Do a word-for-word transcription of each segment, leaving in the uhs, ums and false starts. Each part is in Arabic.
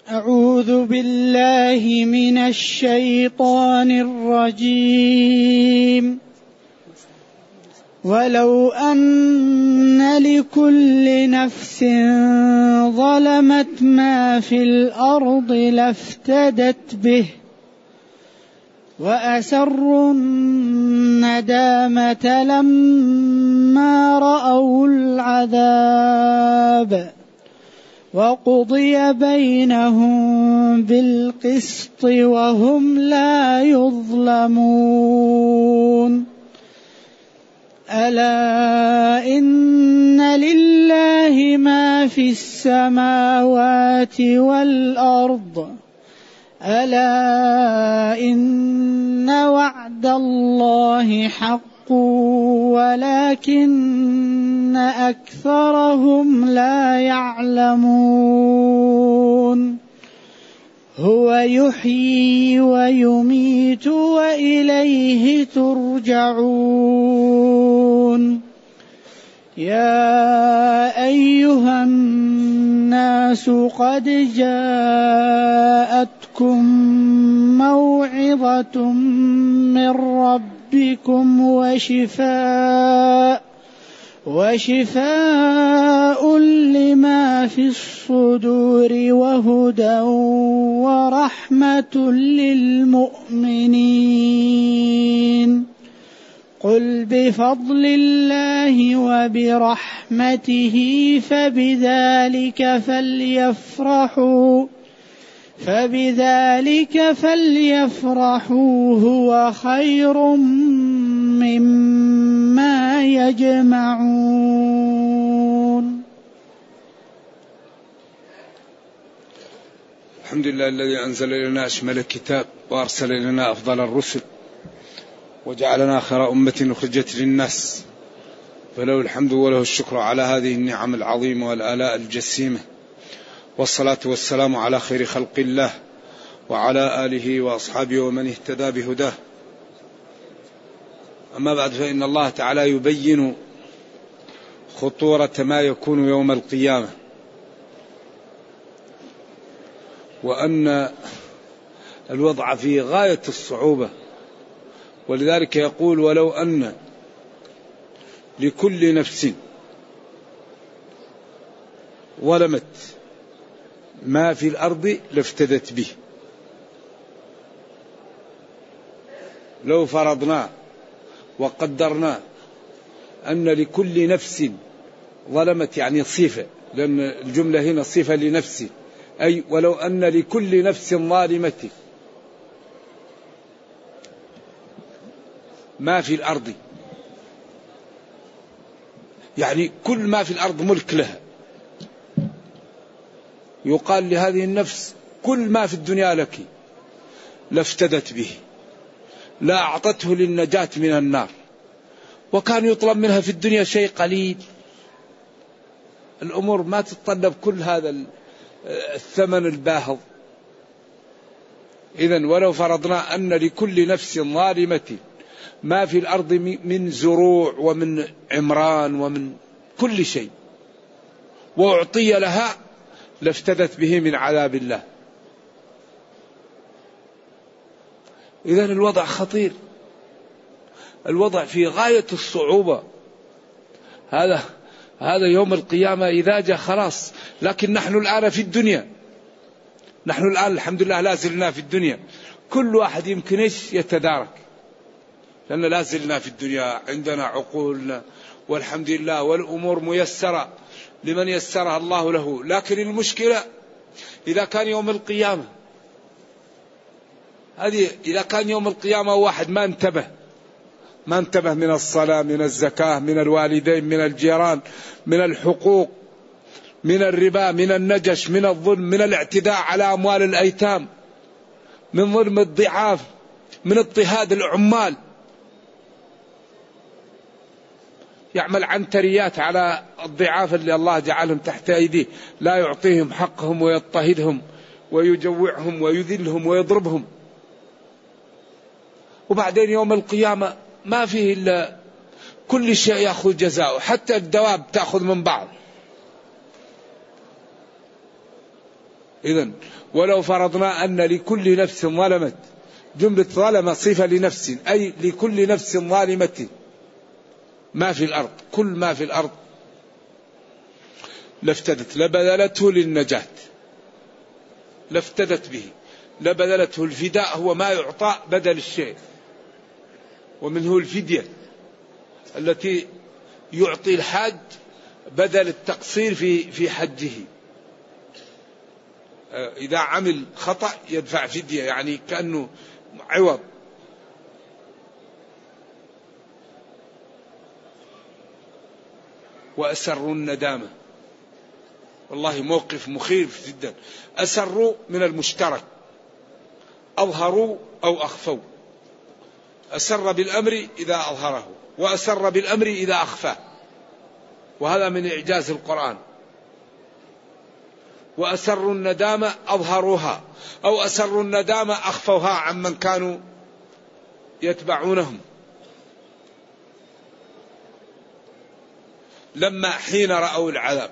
أعوذ بالله من الشيطان الرجيم. ولو أن لكل نفس ظلمت ما في الأرض لافتدت به وأسروا الندامة لما رأوا العذاب وقضي بينهم بالقسط وهم لا يظلمون. ألا إن لله ما في السماوات والأرض ألا إن وعد الله حق ولكن أكثرهم لا يعلمون. هو يحيي ويميت وإليه ترجعون. يا أيها الناس قد جاءتكم موعظة من ربكم وشفاء وشفاء لما في الصدور وهدى ورحمة للمؤمنين. قل بفضل الله وبرحمته فبذلك فليفرحوا فبذلك فليفرحوا هو خير مما يجمعون. الحمد لله الذي أنزل إلينا أشمل الكتاب وأرسل إلينا أفضل الرسل وجعلنا خير أمة أخرجت للناس، فله الحمد وله الشكر على هذه النعم العظيمة والآلاء الجسيمة، والصلاة والسلام على خير خلق الله وعلى آله وأصحابه ومن اهتدى بهداه. أما بعد، فإن الله تعالى يبين خطورة ما يكون يوم القيامة، وأن الوضع في غاية الصعوبة، ولذلك يقول ولو أن لكل نفس ظلمت ما في الأرض لافتدت به. لو فرضنا وقدرنا أن لكل نفس ظلمت، يعني صفة، لأن الجملة هنا صفة لنفس، أي ولو أن لكل نفس ظالمة ما في الأرض، يعني كل ما في الأرض ملك لها، يقال لهذه النفس كل ما في الدنيا لك، لافتدت به، لا أعطته للنجاة من النار. وكان يطلب منها في الدنيا شيء قليل، الأمور ما تتطلب كل هذا الثمن الباهظ. إذن ولو فرضنا أن لكل نفس ظالمة ما في الأرض من زروع ومن عمران ومن كل شيء وأعطي لها لافتدت به من عذاب الله. إذن الوضع خطير، الوضع في غاية الصعوبة. هذا هذا يوم القيامة إذا جاء خلاص. لكن نحن الآن في الدنيا، نحن الآن الحمد لله لا زلنا في الدنيا، كل واحد يمكن إيش يتدارك، لأن لا زلنا في الدنيا، عندنا عقولنا والحمد لله، والأمور ميسرة لمن يسرها الله له. لكن المشكلة إذا كان يوم القيامة، هذه إذا كان يوم القيامة واحد ما انتبه ما انتبه من الصلاة، من الزكاة، من الوالدين، من الجيران، من الحقوق، من الربا، من النجش، من الظلم، من الاعتداء على أموال الأيتام، من ظلم الضعاف، من اضطهاد العمال، يعمل عنتريات على الضعاف اللي الله جعلهم تحت أيديه، لا يعطيهم حقهم ويضطهدهم ويجوعهم ويذلهم ويضربهم. وبعدين يوم القيامة ما فيه إلا كل شيء يأخذ جزاؤه، حتى الدواب تأخذ من بعض. إذن ولو فرضنا أن لكل نفس ظلمت، جملة ظلم صفة لنفس، أي لكل نفس ظالمة ما في الأرض، كل ما في الأرض لافتدت، لبذلته للنجاة، لافتدت به، لبذلته. الفداء هو ما يعطى بدل الشيء، ومنه الفدية التي يعطي الحاج بدل التقصير في في حجه. إذا عمل خطأ يدفع فدية، يعني كأنه عوض. وأسروا الندامة، والله موقف مخيف جدا. أسروا من المشترك، أظهروا أو أخفوا. أسر بالأمر إذا أظهره، وأسر بالأمر إذا أخفاه، وهذا من إعجاز القرآن. وأسروا الندامة أظهروها، أو أسروا الندامة أخفوها عمن كانوا يتبعونهم. لما حين رأوا العذاب.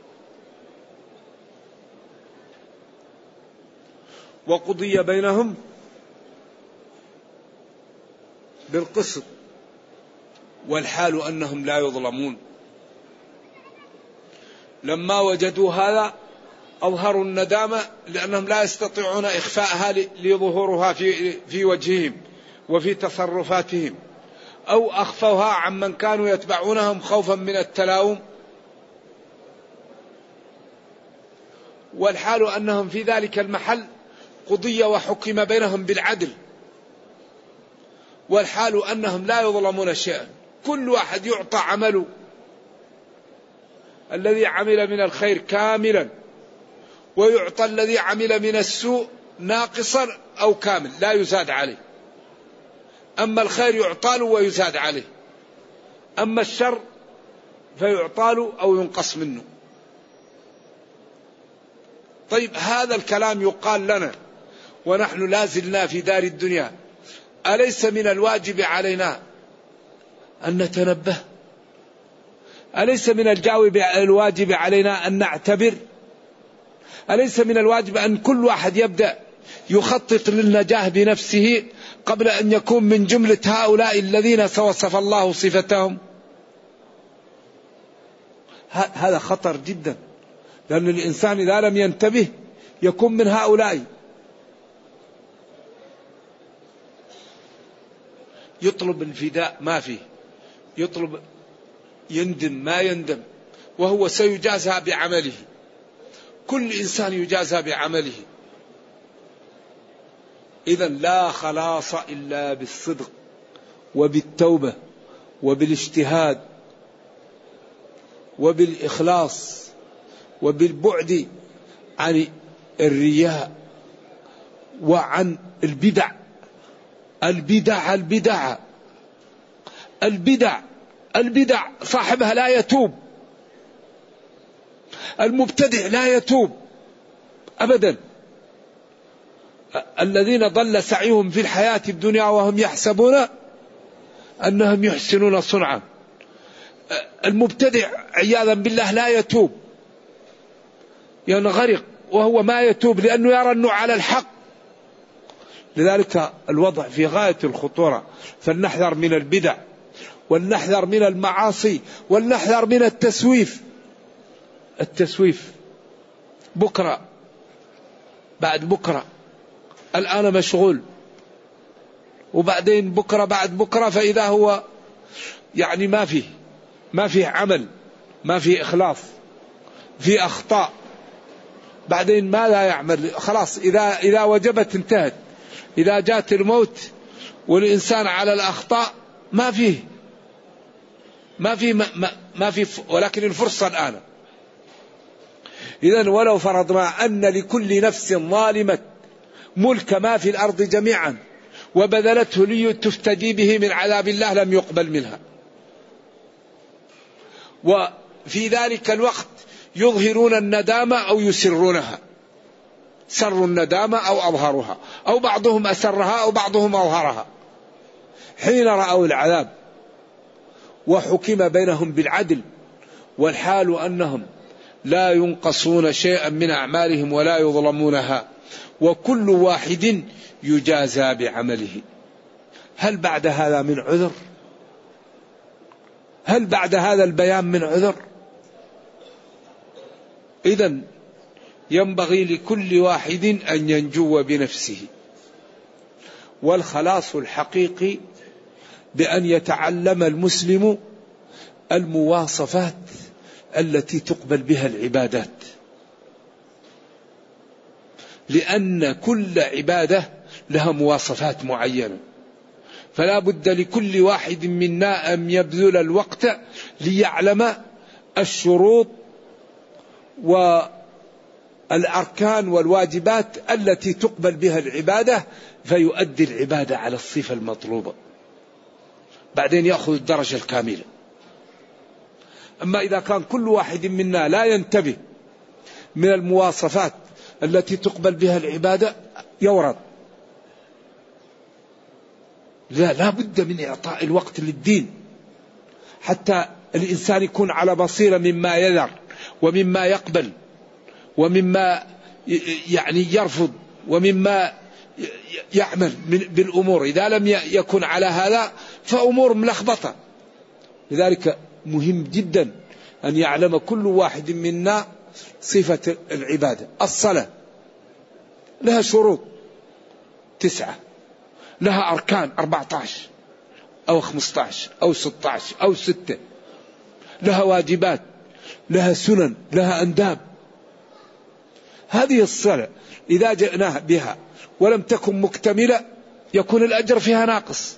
وقضي بينهم بالقسط والحال أنهم لا يظلمون. لما وجدوا هذا أظهروا الندامة لأنهم لا يستطيعون إخفاءها لظهورها في في وجههم وفي تصرفاتهم، أو أخفوها عمن كانوا يتبعونهم خوفا من التلاوم. والحال أنهم في ذلك المحل قضي وحكم بينهم بالعدل، والحال أنهم لا يظلمون شيئا، كل واحد يعطى عمله الذي عمل من الخير كاملا، ويعطى الذي عمل من السوء ناقصا أو كامل لا يزاد عليه. أما الخير يعطى له ويزاد عليه، أما الشر فيعطى له أو ينقص منه. طيب هذا الكلام يقال لنا ونحن لازلنا في دار الدنيا، أليس من الواجب علينا أن نتنبه؟ أليس من الواجب علينا أن نعتبر؟ أليس من الواجب أن كل واحد يبدأ يخطط للنجاة بنفسه قبل أن يكون من جملة هؤلاء الذين وصف الله صفتهم؟ هذا خطر جدا، لأن الإنسان إذا لم ينتبه يكون من هؤلاء. يطلب الفداء ما فيه، يطلب يندم ما يندم، وهو سيجازى بعمله. كل إنسان يجازى بعمله. إذن لا خلاص إلا بالصدق وبالتوبة وبالاجتهاد وبالإخلاص وبالبعد عن الرياء وعن البدع. البدع البدع البدع البدع صاحبها لا يتوب، المبتدع لا يتوب أبدا. الذين ضل سعيهم في الحياة الدنيا وهم يحسبون أنهم يحسنون صنعا. المبتدع عياذا بالله لا يتوب، ينغرق وهو ما يتوب لأنه يرى أنه على الحق. لذلك الوضع في غاية الخطورة، فلنحذر من البدع، ولنحذر من المعاصي، ولنحذر من التسويف. التسويف بكرة بعد بكرة، الآن مشغول، وبعدين بكرة بعد بكرة فإذا هو يعني ما فيه ما فيه عمل، ما فيه إخلاص، في أخطاء. بعدين ما لا يعمل، خلاص إذا إذا وجبت انتهت. إذا جاءت الموت والإنسان على الأخطاء ما فيه ما فيه ما, ما, ما فيه ولكن الفرصة الآن. إذن ولو فرضنا أن لكل نفس ظالمة ملك ما في الأرض جميعا وبذلته لتفتدي به من عذاب الله لم يقبل منها. وفي ذلك الوقت يظهرون الندامة أو يسرونها، سروا الندامة أو أظهرها، أو بعضهم أسرها أو بعضهم أظهرها. حين رأوا العذاب وحكم بينهم بالعدل، والحال أنهم لا ينقصون شيئا من أعمالهم ولا يظلمونها وكل واحد يجازى بعمله. هل بعد هذا من عذر؟ هل بعد هذا البيان من عذر؟ إذن ينبغي لكل واحد أن ينجو بنفسه، والخلاص الحقيقي بأن يتعلم المسلم المواصفات التي تقبل بها العبادات، لأن كل عبادة لها مواصفات معينة، فلا بد لكل واحد منا أن يبذل الوقت ليعلم الشروط والأركان والواجبات التي تقبل بها العبادة فيؤدي العبادة على الصفة المطلوبة، بعدين يأخذ الدرجة الكاملة. أما إذا كان كل واحد منا لا ينتبه من المواصفات التي تقبل بها العبادة يورد. لا, لا بد من إعطاء الوقت للدين حتى الإنسان يكون على بصيرة مما يذر ومما يقبل ومما يعني يرفض ومما يعمل بالأمور. إذا لم يكن على هذا فأمور ملخبطة. لذلك مهم جدا أن يعلم كل واحد منا صفة العبادة. الصلاة لها شروط تسعة، لها أركان أربعة عشر أو خمسة عشر أو ستة عشر أو ستة، لها واجبات، لها سنن، لها أنداب. هذه الصلاة إذا جئناها بها ولم تكن مكتملة يكون الأجر فيها ناقص.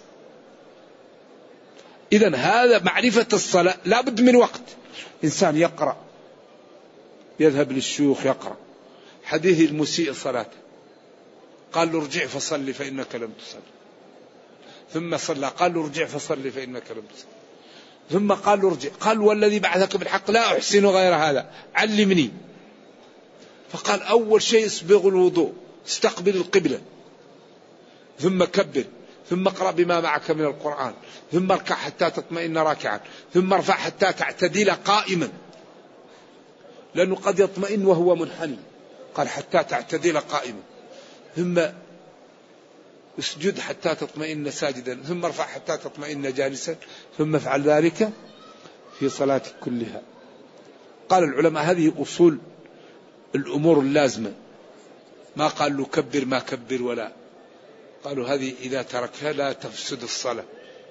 إذن هذا معرفة الصلاة لا بد من وقت. إنسان يقرأ، يذهب للشيوخ يقرأ حديث المسيء صلاته، قال له ارجع فصلي فإنك لم تصلي، ثم صلى، قال له ارجع فصلي فإنك لم تصلي، ثم قال له ارجع، قال والذي بعثك بالحق لا أحسن غير هذا علمني. فقال أول شيء اسبغ الوضوء، استقبل القبلة، ثم كبر، ثم اقرأ بما معك من القرآن، ثم اركع حتى تطمئن راكعا، ثم ارفع حتى تعتدل قائما، لأنه قد يطمئن وهو منحني، قال حتى تعتدل قائما، ثم اسجد حتى تطمئن ساجدا، ثم ارفع حتى تطمئن جالسا، ثم افعل ذلك في صلاتك كلها. قال العلماء هذه أصول الأمور اللازمة، ما قال له كبر ما كبر، ولا قالوا هذه إذا تركها لا تفسد الصلاة.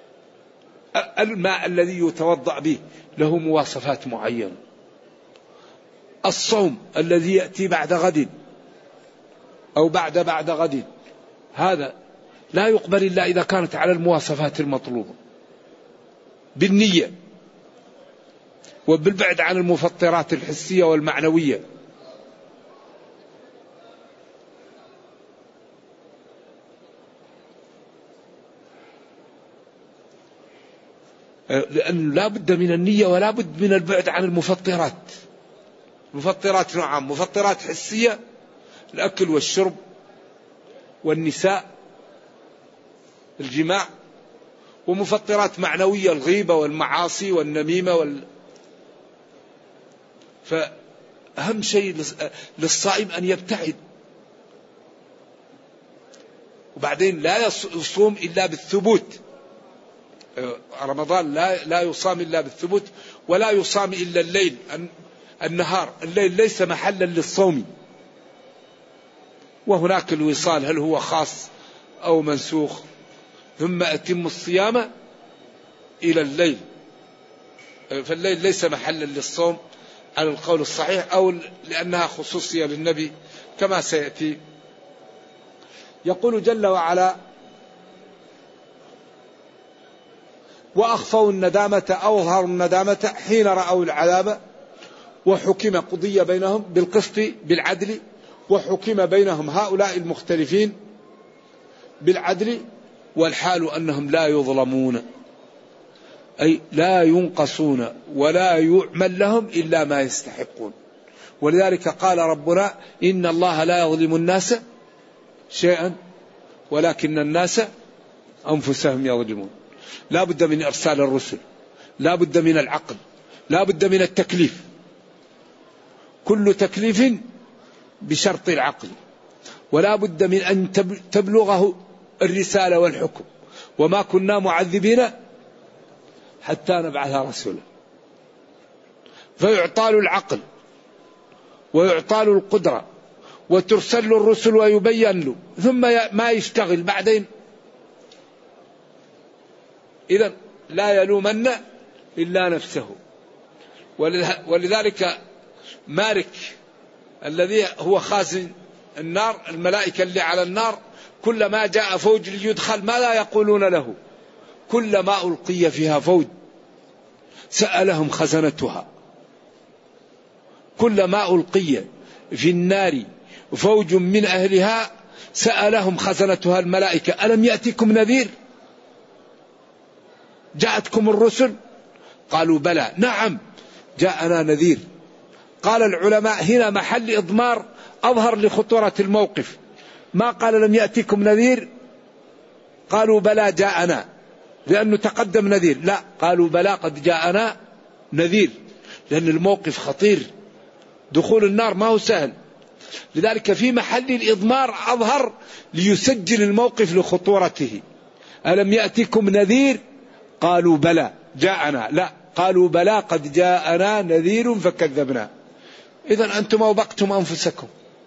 الماء الذي يتوضأ به له مواصفات معينة. الصوم الذي يأتي بعد غد أو بعد بعد غد هذا لا يقبل إلا إذا كانت على المواصفات المطلوبة بالنية وبالبعد عن المفطرات الحسية والمعنوية. لأن لا بد من النية ولا بد من البعد عن المفطرات. المفطرات نوعان: مفطرات حسية الأكل والشرب والنساء الجماع، ومفطرات معنوية الغيبة والمعاصي والنميمة وال... فأهم شيء للصائم أن يبتعد. وبعدين لا يصوم إلا بالثبوت. رمضان لا لا يصام إلا بالثبوت، ولا يصام إلا الليل النهار. الليل ليس محلا للصوم. وهناك الوصال هل هو خاص أو منسوخ. ثم أتم الصيام إلى الليل، فالليل ليس محلا للصوم على القول الصحيح، أو لأنها خصوصية للنبي كما سيأتي. يقول جل وعلا: وأخفوا الندامة أو أظهروا الندامة حين رأوا العذاب وحكم قضي بينهم بالقسط بالعدل، وحكم بينهم هؤلاء المختلفين بالعدل، والحال أنهم لا يظلمون، أي لا ينقصون ولا يعمل لهم إلا ما يستحقون. ولذلك قال ربنا: إن الله لا يظلم الناس شيئا ولكن الناس أنفسهم يظلمون. لا بد من إرسال الرسل، لا بد من العقل، لا بد من التكليف. كل تكليف بشرط العقل، ولا بد من أن تبلغه الرسالة والحكم، وما كنا معذبين حتى نبعث رسولا. فيعطى له العقل ويعطى له القدرة وترسل له الرسل ويبين له، ثم ما يشتغل بعدين. إذن لا يلومن إلا نفسه. ولذلك مالك الذي هو خازن النار، الملائكة اللي على النار كلما جاء فوج ليدخل ما لا يقولون له؟ كلما ألقي فيها فوج سألهم خزنتها. كلما ألقي في النار فوج من أهلها سألهم خزنتها الملائكة ألم يأتكم نذير؟ جاءتكم الرسل؟ قالوا بلى. نعم جاءنا نذير. قال العلماء هنا محل إضمار أظهر لخطورة الموقف. ما قال لم يأتكم نذير قالوا بلى جاءنا لأنه تقدم نذير، لا قالوا بلى قد جاءنا نذير، لأن الموقف خطير، دخول النار ما هو سهل. لذلك في محل الإضمار أظهر ليسجل الموقف لخطورته. ألم يأتكم نذير؟ قالوا بلى جاءنا، لا قالوا بلى قد جاءنا نذير فكذبنا. إذن أنتم أوبقتم أنفسكم.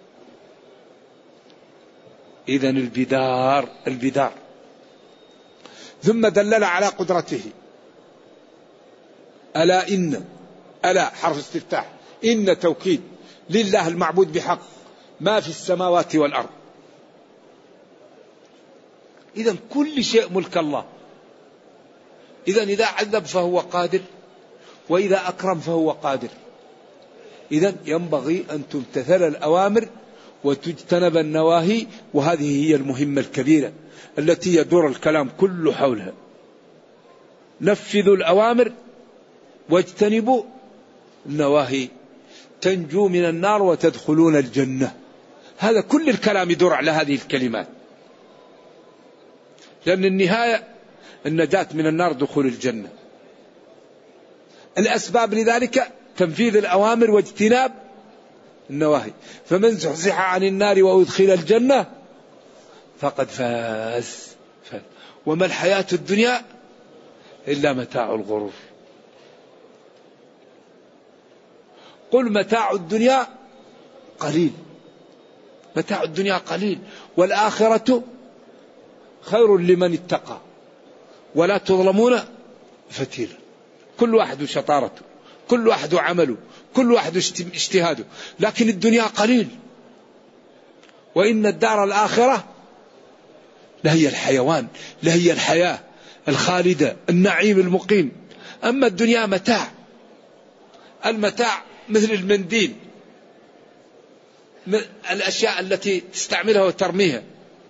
إذن البدار البدار. ثم دلل على قدرته. ألا إن، ألا حرف استفتاح، إن توكيد لله المعبود بحق ما في السماوات والأرض. إذن كل شيء ملك الله. إذن إذا عذب فهو قادر، وإذا أكرم فهو قادر. إذن ينبغي أن تمتثل الأوامر وتجتنب النواهي، وهذه هي المهمة الكبيرة التي يدور الكلام كله حولها. نفذوا الأوامر واجتنبوا النواهي تنجو من النار وتدخلون الجنة. هذا كل الكلام يدور على هذه الكلمات، لأن النهاية النجاة من النار دخول الجنة. الأسباب لذلك تنفيذ الأوامر واجتناب النواهي. فمن زحزح عن النار وأدخل الجنة فقد فاز. وما الحياة الدنيا إلا متاع الغرور. قل متاع الدنيا قليل، متاع الدنيا قليل والآخرة خير لمن اتقى ولا تظلمون فتيلا. كل واحد شطارته، كل واحد عمله، كل واحد اجتهاده، لكن الدنيا قليل. وإن الدار الآخرة لهي الحيوان، لهي الحياة الخالدة، النعيم المقيم. أما الدنيا متاع. المتاع مثل المنديل، الأشياء التي تستعملها وترميها،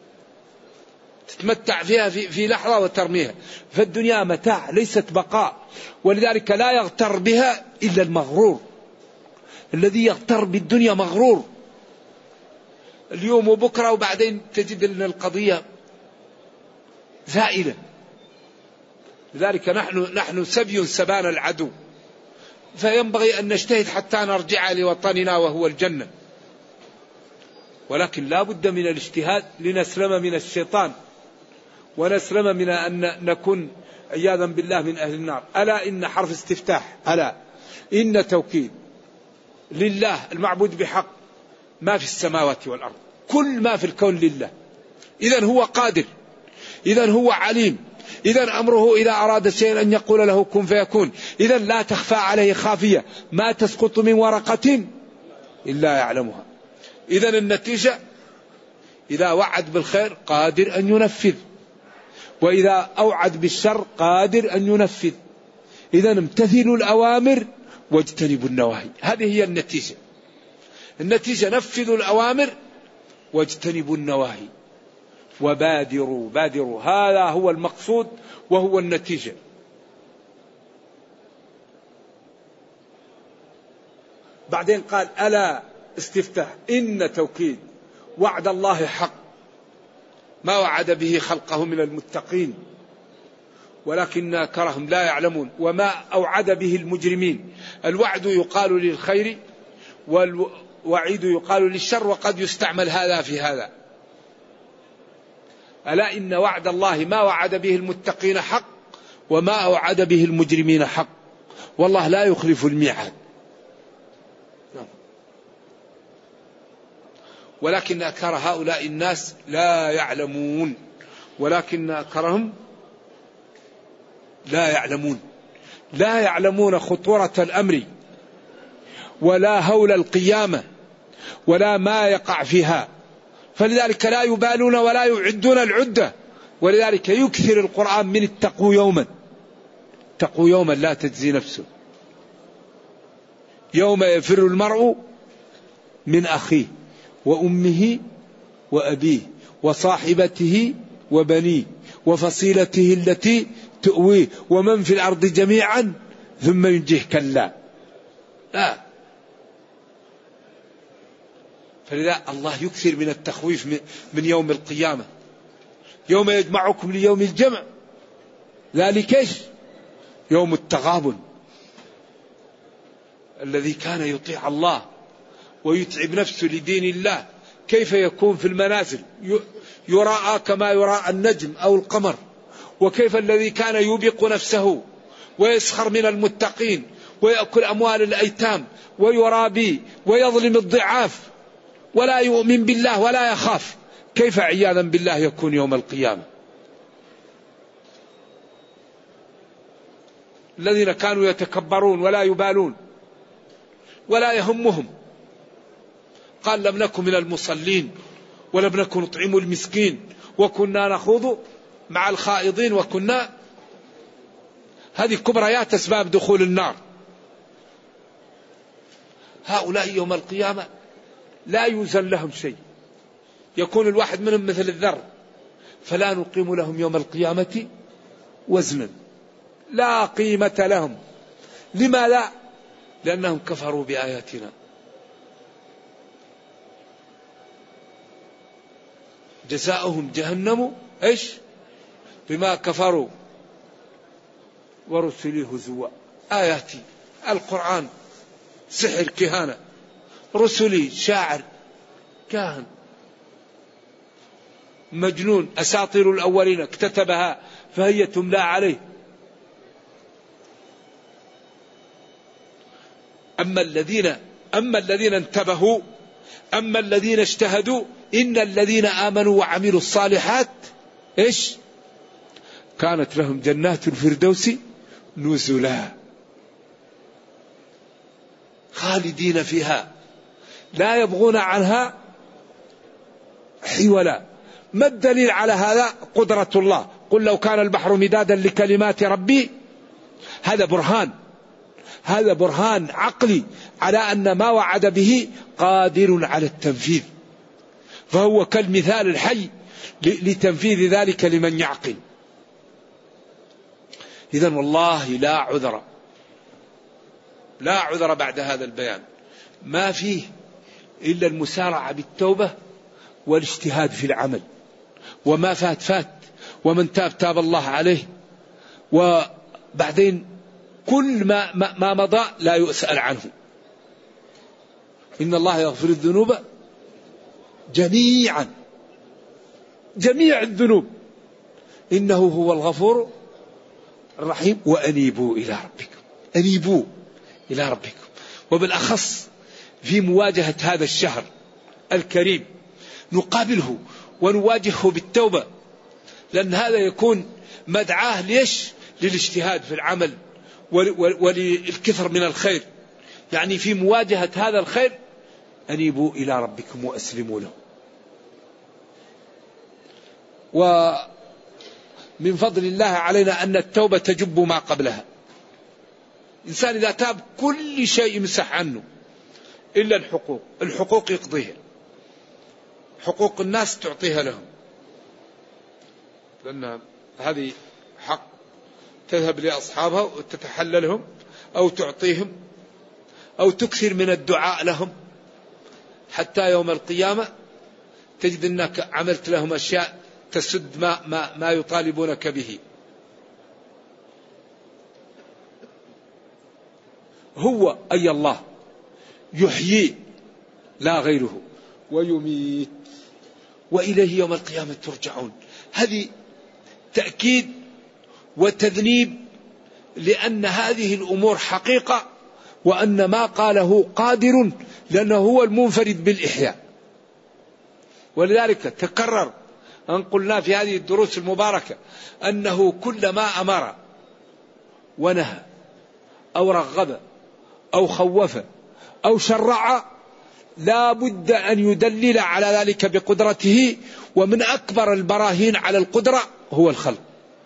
تتمتع فيها في, في لحظة وترميها. فالدنيا متاع ليست بقاء، ولذلك لا يغتر بها إلا المغرور. الذي يغتر بالدنيا مغرور. اليوم وبكرة وبعدين تجد أن القضية زائلة. لذلك نحن نحن سبي سبان العدو، فينبغي أن نجتهد حتى نرجع لوطننا وهو الجنة. ولكن لا بد من الاجتهاد لنسلم من الشيطان ونسلم من أن نكون عياذا بالله من أهل النار. ألا إن حرف استفتاح، ألا إن توكيد لله المعبود بحق ما في السماوات والأرض. كل ما في الكون لله. إذن هو قادر، إذن هو عليم، إذن أمره إذا أراد شيئا أن يقول له كن فيكون. إذن لا تخفى عليه خافية، ما تسقط من ورقة إلا يعلمها. إذن النتيجة إذا وعد بالخير قادر أن ينفذ، وإذا أوعد بالشر قادر أن ينفذ. إذن امتثلوا الأوامر واجتنبوا النواهي. هذه هي النتيجة. النتيجة نفذوا الأوامر واجتنبوا النواهي وبادروا. بادروا هذا هو المقصود وهو النتيجة. بعدين قال ألا استفتح إن توكيد وعد الله حق ما وعد به خلقه من المتقين ولكن أكثرهم لا يعلمون. وما أوعد به المجرمين. الوعد يقال للخير والوعيد يقال للشر وقد يستعمل هذا في هذا. ألا إن وعد الله ما وعد به المتقين حق وما وعد به المجرمين حق، والله لا يخلف الميعاد. ولكن أكثر هؤلاء الناس لا يعلمون، ولكن أكثرهم لا يعلمون، لا يعلمون خطورة الأمر ولا هول القيامة ولا ما يقع فيها، فلذلك لا يبالون ولا يعدون العدة. ولذلك يكثر القرآن من اتقوا يوما، اتقوا يوما لا تجزي نفسه، يوم يفر المرء من أخيه وأمه وأبيه وصاحبته وبنيه وفصيلته التي تؤويه ومن في الأرض جميعا ثم ينجيه كلا. لا، فلذا الله يكثر من التخويف من يوم القيامة. يوم يجمعكم ليوم الجمع، ذلك ايش؟ يوم التغابن. الذي كان يطيع الله ويتعب نفسه لدين الله كيف يكون في المنازل يراءى كما يراءى النجم أو القمر، وكيف الذي كان يوبق نفسه ويسخر من المتقين ويأكل أموال الأيتام ويرابي ويظلم الضعاف ولا يؤمن بالله ولا يخاف، كيف عياذا بالله يكون يوم القيامة. الذين كانوا يتكبرون ولا يبالون ولا يهمهم، قال لم نكن من المصلين ولم نكن نطعم المسكين وكنا نخوض مع الخائضين وكنا. هذه كبريات أسباب دخول النار. هؤلاء يوم القيامة لا يوزن لهم شيء، يكون الواحد منهم مثل الذر، فلا نقيم لهم يوم القيامة وزنا، لا قيمة لهم. لما لا؟ لأنهم كفروا بآياتنا. جزاؤهم جهنم ايش؟ بما كفروا ورسلي هزوا. آياتي القرآن سحر كهانة، رسلي شاعر كاهن مجنون، أساطير الأولين اكتتبها فهي تملى عليه. أما الذين أما الذين انتبهوا، أما الذين اجتهدوا، إن الذين آمنوا وعملوا الصالحات إيش؟ كانت لهم جنات الفردوس نزلا خالدين فيها لا يبغون عنها حولا. ما الدليل على هذا؟ قدرة الله. قل لو كان البحر مدادا لكلمات ربي، هذا برهان، هذا برهان عقلي على أن ما وعد به قادر على التنفيذ، فهو كالمثال الحي لتنفيذ ذلك لمن يعقل. إذن والله لا عذر، لا عذر بعد هذا البيان، ما فيه إلا المسارعة بالتوبة والاجتهاد في العمل، وما فات فات، ومن تاب تاب الله عليه. وبعدين كل ما, ما, ما مضى لا يسأل عنه. إن الله يغفر الذنوب جميعا، جميع الذنوب، إنه هو الغفور الرحيم. وأنيبوا إلى ربكم، أنيبوا إلى ربكم، وبالأخص في مواجهة هذا الشهر الكريم نقابله ونواجهه بالتوبة، لأن هذا يكون مدعاه ليش؟ للاجتهاد في العمل وللكثر من الخير. يعني في مواجهة هذا الخير أنيبوا إلى ربكم وأسلموا له. ومن فضل الله علينا أن التوبة تجب ما قبلها. إنسان إذا تاب كل شيء يمسح عنه إلا الحقوق، الحقوق يقضيها، حقوق الناس تعطيها لهم، لأن هذه حق تذهب لأصحابها وتتحللهم أو تعطيهم أو تكثر من الدعاء لهم، حتى يوم القيامة تجد أنك عملت لهم أشياء تسد ما, ما, ما يطالبونك به. هو أي الله يحيي لا غيره ويميت وإليه يوم القيامة ترجعون. هذه تأكيد وتذنيب لأن هذه الأمور حقيقة، وأن ما قاله قادر لأنه هو المنفرد بالإحياء. ولذلك تكرر أن قلنا في هذه الدروس المباركة أنه كلما أمر ونهى أو رغب أو خوف أو شرع لا بد أن يدلل على ذلك بقدرته، ومن أكبر البراهين على القدرة هو الخلق.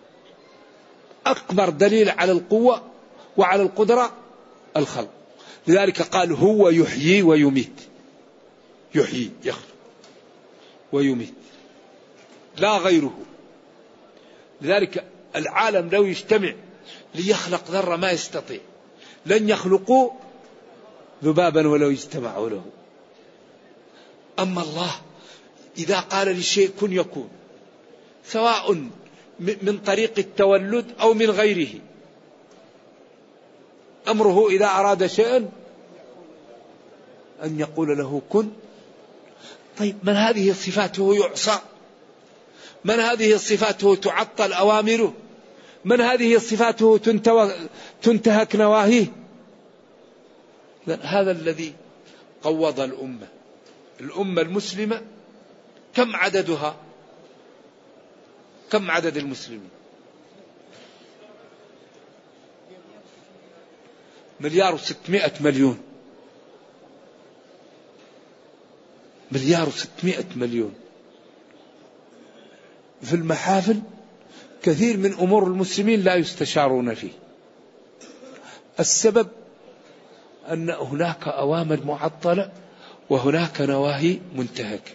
أكبر دليل على القوة وعلى القدرة الخلق. لذلك قال هو يحيي ويميت، يحيي يخلق ويميت لا غيره. لذلك العالم لو يجتمع ليخلق ذرة ما يستطيع، لن يخلقوا ذبابا ولو اجتمعوا له. أما الله إذا قال لشيء كن يكون، سواء من طريق التولد أو من غيره، أمره إذا أراد شيئا أن يقول له كن. طيب من هذه صفاته يعصى؟ من هذه صفاته تعطل أوامره؟ من هذه صفاته تنتهك نواهيه؟ هذا الذي قوض الأمة. الأمة المسلمة كم عددها؟ كم عدد المسلمين؟ مليار وستمائة مليون. مليار وستمائة مليون. في المحافل كثير من أمور المسلمين لا يستشارون فيه. السبب أن هناك أوامر معطلة وهناك نواهي منتهكة.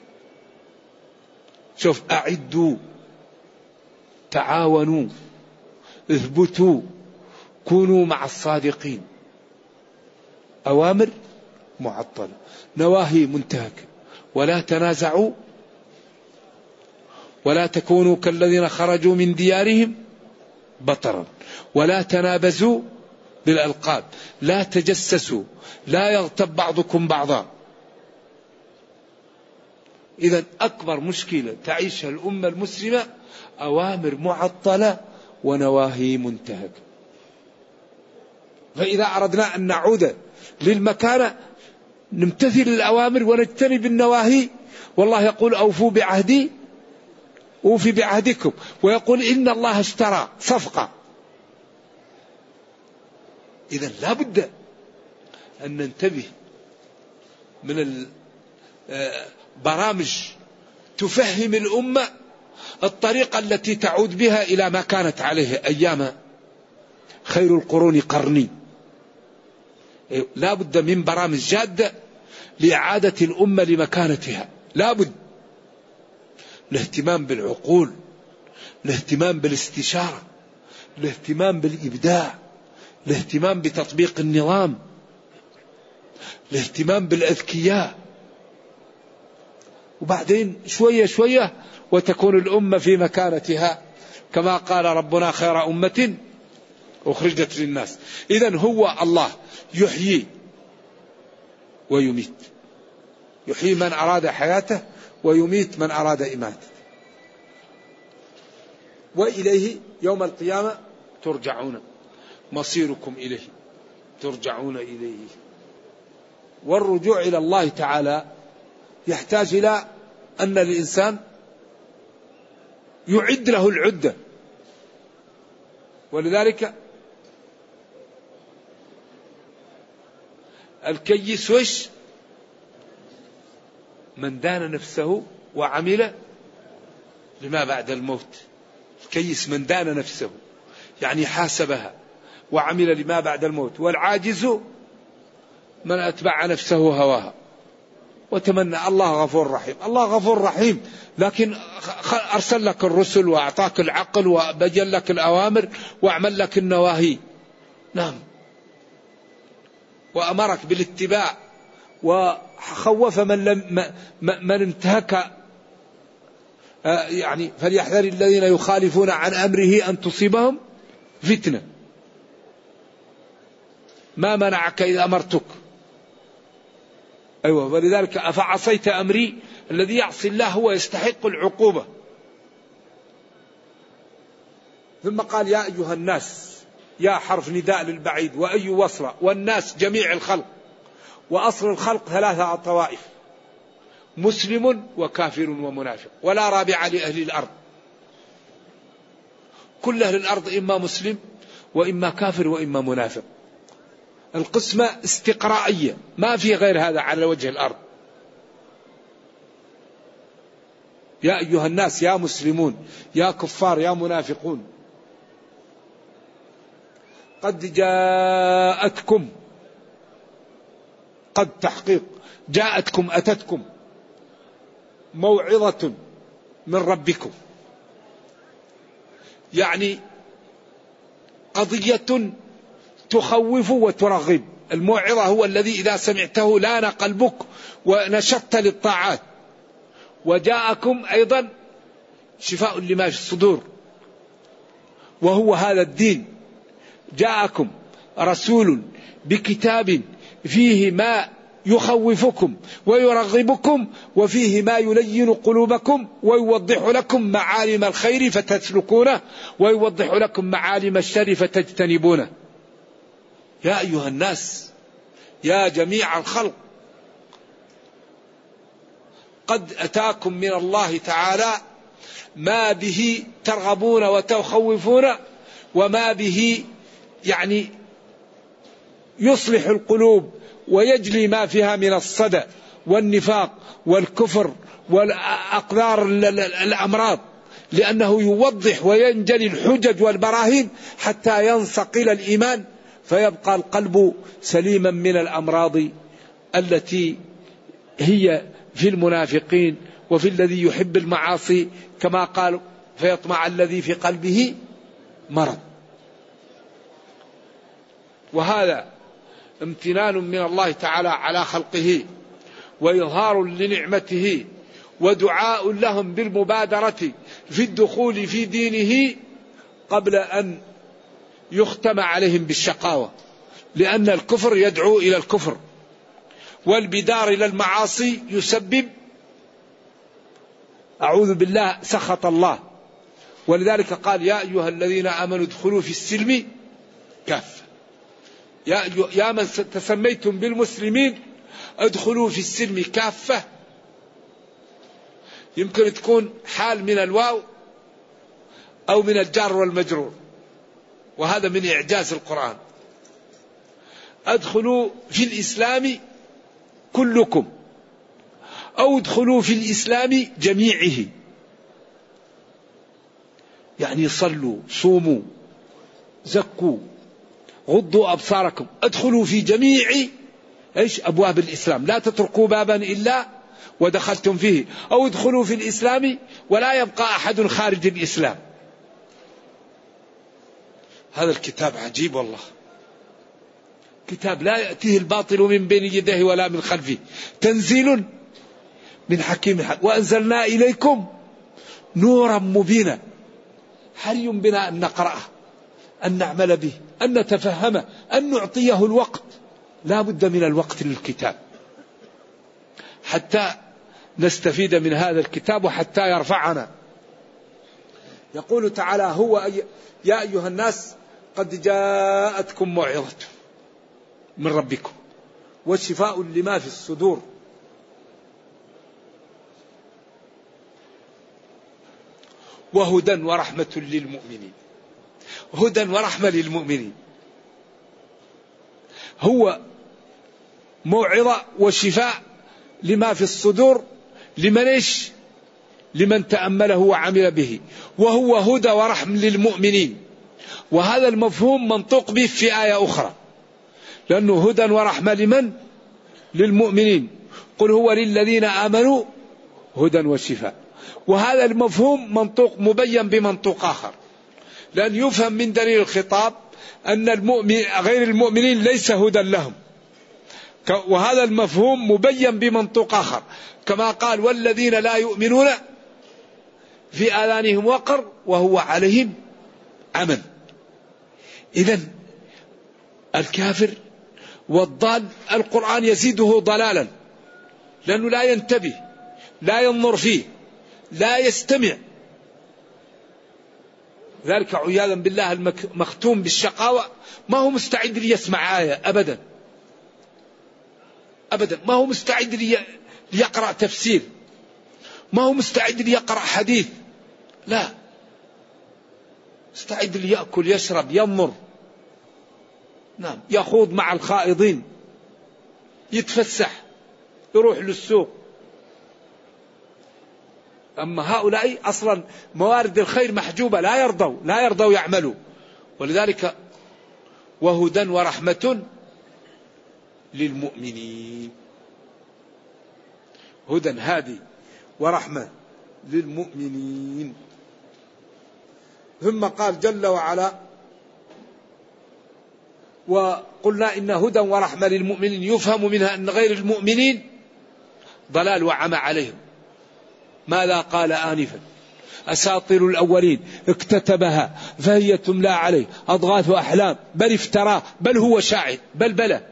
شوف، أعدوا، تعاونوا، اثبتوا، كونوا مع الصادقين. أوامر معطلة، نواهي منتهكة. ولا تنازعوا ولا تكونوا كالذين خرجوا من ديارهم بطرا ولا تنابزوا بالألقاب لا تجسسوا لا يغتب بعضكم بعضا. إذن أكبر مشكلة تعيشها الأمة المسلمة أوامر معطلة ونواهي منتهكة. فإذا أردنا أن نعود للمكانة نمتثل الأوامر ونجتنب النواهي. والله يقول أوفوا بعهدي أوفي بعهدكم، ويقول إن الله اشترى صفقة. إذن لا بد أن ننتبه من البرامج تفهم الأمة الطريقة التي تعود بها إلى ما كانت عليه أيام خير القرون قرني. لا بد من برامج جادة لإعادة الأمة لمكانتها. لا بد الاهتمام بالعقول، الاهتمام بالاستشارة، الاهتمام بالإبداع، الاهتمام بتطبيق النظام، الاهتمام بالأذكياء. وبعدين شوية شوية وتكون الأمة في مكانتها كما قال ربنا خير أمة أخرجت للناس. إذن هو الله يحيي ويميت، يحيي من أراد حياته ويميت من أراد إماته. وإليه يوم القيامة ترجعون، مصيركم إليه، ترجعون إليه. والرجوع إلى الله تعالى يحتاج إلى أن الإنسان يعد له العدة. ولذلك الكيس وش؟ من دان نفسه وعمل لما بعد الموت. الكيس من دان نفسه يعني حاسبها وعمل لما بعد الموت. والعاجز من أتبع نفسه هواها وتمنى. الله غفور رحيم، الله غفور رحيم، لكن أرسل لك الرسل وأعطاك العقل وبين لك الأوامر وأعمل لك النواهي. نعم، وأمرك بالاتباع وخوف من لم من انتهك. يعني فليحذر الذين يخالفون عن أمره أن تصيبهم فتنة. ما منعك إذا أمرتك أيوة، ولذلك أفعصيت أمري، الذي يعصي الله هو يستحق العقوبة. ثم قال يا أيها الناس، يا حرف نداء للبعيد، وأي وصلة، والناس جميع الخلق، وأصل الخلق ثلاثة طوائف: مسلم وكافر ومنافق، ولا رابع لأهل الأرض. كل أهل الأرض إما مسلم وإما كافر وإما منافق. القسمة استقرائية، ما في غير هذا على وجه الأرض. يا أيها الناس، يا مسلمون، يا كفار، يا منافقون، قد جاءتكم، قد تحقيق، جاءتكم أتتكم موعظة من ربكم، يعني قضية تخوف وترغب. الموعظة هو الذي إذا سمعته لان قلبك ونشطت للطاعات. وجاءكم أيضا شفاء لما في الصدور، وهو هذا الدين. جاءكم رسول بكتاب فيه ما يخوفكم ويرغبكم، وفيه ما يلين قلوبكم ويوضح لكم معالم الخير فتسلكونه، ويوضح لكم معالم الشر فتجتنبونه. يا أيها الناس، يا جميع الخلق، قد أتاكم من الله تعالى ما به ترغبون وتخوفون، وما به يعني يصلح القلوب ويجلي ما فيها من الصدى والنفاق والكفر والأقدار الأمراض، لأنه يوضح وينجلي الحجج والبراهين حتى ينصقل الإيمان، فيبقى القلب سليما من الأمراض التي هي في المنافقين وفي الذي يحب المعاصي، كما قال فيطمع الذي في قلبه مرض. وهذا امتنان من الله تعالى على خلقه، وإظهار لنعمته، ودعاء لهم بالمبادرة في الدخول في دينه قبل أن يختم عليهم بالشقاوة، لأن الكفر يدعو إلى الكفر، والبدار إلى المعاصي يسبب أعوذ بالله سخط الله. ولذلك قال يا أيها الذين آمنوا ادخلوا في السلم كافة. يا, يا من تسميتم بالمسلمين ادخلوا في السلم كافة. يمكن تكون حال من الواو أو من الجار والمجرور، وهذا من إعجاز القرآن. ادخلوا في الإسلام كلكم، أو ادخلوا في الإسلام جميعه، يعني صلوا، صوموا، زكوا، غضوا أبصاركم، ادخلوا في جميع ايش أبواب الإسلام، لا تتركوا بابا إلا ودخلتم فيه، أو ادخلوا في الإسلام ولا يبقى أحد خارج الإسلام. هذا الكتاب عجيب والله، كتاب لا يأتيه الباطل من بين يديه ولا من خلفه، تنزيل من حكيم حكيم. وأنزلنا إليكم نورا مبينا. حري بنا أن نقرأه، أن نعمل به، أن نتفهمه، أن نعطيه الوقت. لا بد من الوقت للكتاب حتى نستفيد من هذا الكتاب وحتى يرفعنا. يقول تعالى هو أي يا أيها الناس قد جاءتكم موعظة من ربكم وشفاء لما في الصدور وهدى ورحمة للمؤمنين. هدى ورحمة للمؤمنين، هو موعظة وشفاء لما في الصدور. لمن إيش؟ لمن تأمله وعمل به. وهو هدى ورحمة للمؤمنين، وهذا المفهوم منطوق به في آية أخرى، لأنه هدى ورحمة لمن؟ للمؤمنين. قل هو للذين آمنوا هدى وشفاء. وهذا المفهوم منطوق مبين بمنطوق آخر، لأن يفهم من دليل الخطاب أن المؤمن غير المؤمنين ليس هدى لهم، وهذا المفهوم مبين بمنطوق آخر، كما قال والذين لا يؤمنون في آذانهم وقر وهو عليهم عمى. إذن الكافر والضال القرآن يزيده ضلالا لأنه لا ينتبه، لا ينظر فيه، لا يستمع. ذلك عياذا بالله المختوم بالشقاوة ما هو مستعد ليسمع آية أبدا أبدا، ما هو مستعد لي ليقرأ تفسير، ما هو مستعد ليقرأ حديث، لا، مستعد ليأكل يشرب ينظر، نعم، يخوض مع الخائضين، يتفسح، يروح للسوق. أما هؤلاء أصلا موارد الخير محجوبة، لا يرضوا لا يرضوا يعملوا. ولذلك وهدى ورحمة للمؤمنين، هدى هادي ورحمة للمؤمنين. ثم قال جل وعلا وقلنا إن هدى ورحمة للمؤمنين يفهم منها أن غير المؤمنين ضلال وعمى عليهم. ماذا قال آنفا؟ أساطير الأولين اكتتبها فهي تملى عليه أضغاث أحلام بل افتراه بل هو شاعر بل بلى.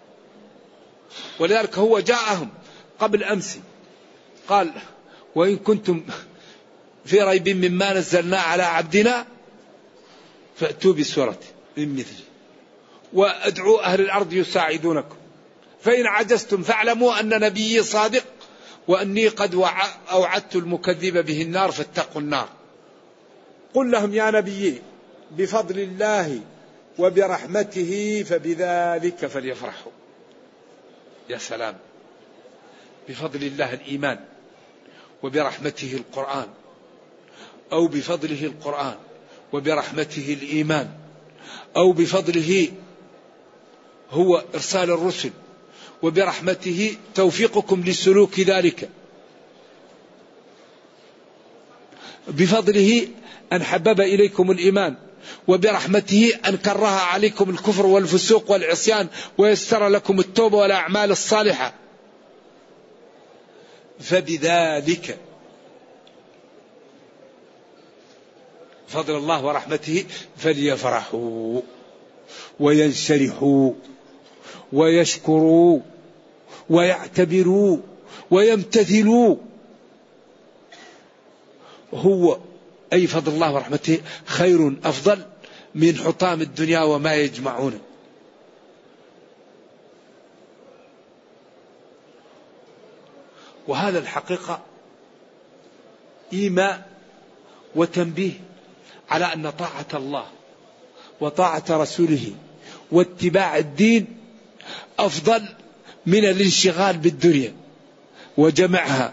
ولذلك هو جاءهم قبل أمس قال وإن كنتم في ريب مما نزلنا على عبدنا فأتوا بسورة من مثله وأدعوا أهل الأرض يساعدونكم فإن عجزتم فاعلموا أن نبيي صادق وأني قد أوعدت المكذب به النار فاتقوا النار. قل لهم يا نبي بفضل الله وبرحمته فبذلك فليفرحوا. يا سلام، بفضل الله الإيمان وبرحمته القرآن، أو بفضله القرآن وبرحمته الإيمان، أو بفضله هو إرسال الرسل وبرحمته توفيقكم لسلوك ذلك، بفضله أن حبب إليكم الإيمان وبرحمته أن كره عليكم الكفر والفسوق والعصيان ويسر لكم التوبة والأعمال الصالحة. فبذلك فضل الله ورحمته فليفرحوا وينشرحوا ويشكروا ويعتبروا ويمتثلوا. هو أي فضل الله ورحمته خير أفضل من حطام الدنيا وما يجمعونه. وهذا الحقيقة إيماء وتنبيه على أن طاعة الله وطاعة رسوله واتباع الدين أفضل من الانشغال بالدنيا وجمعها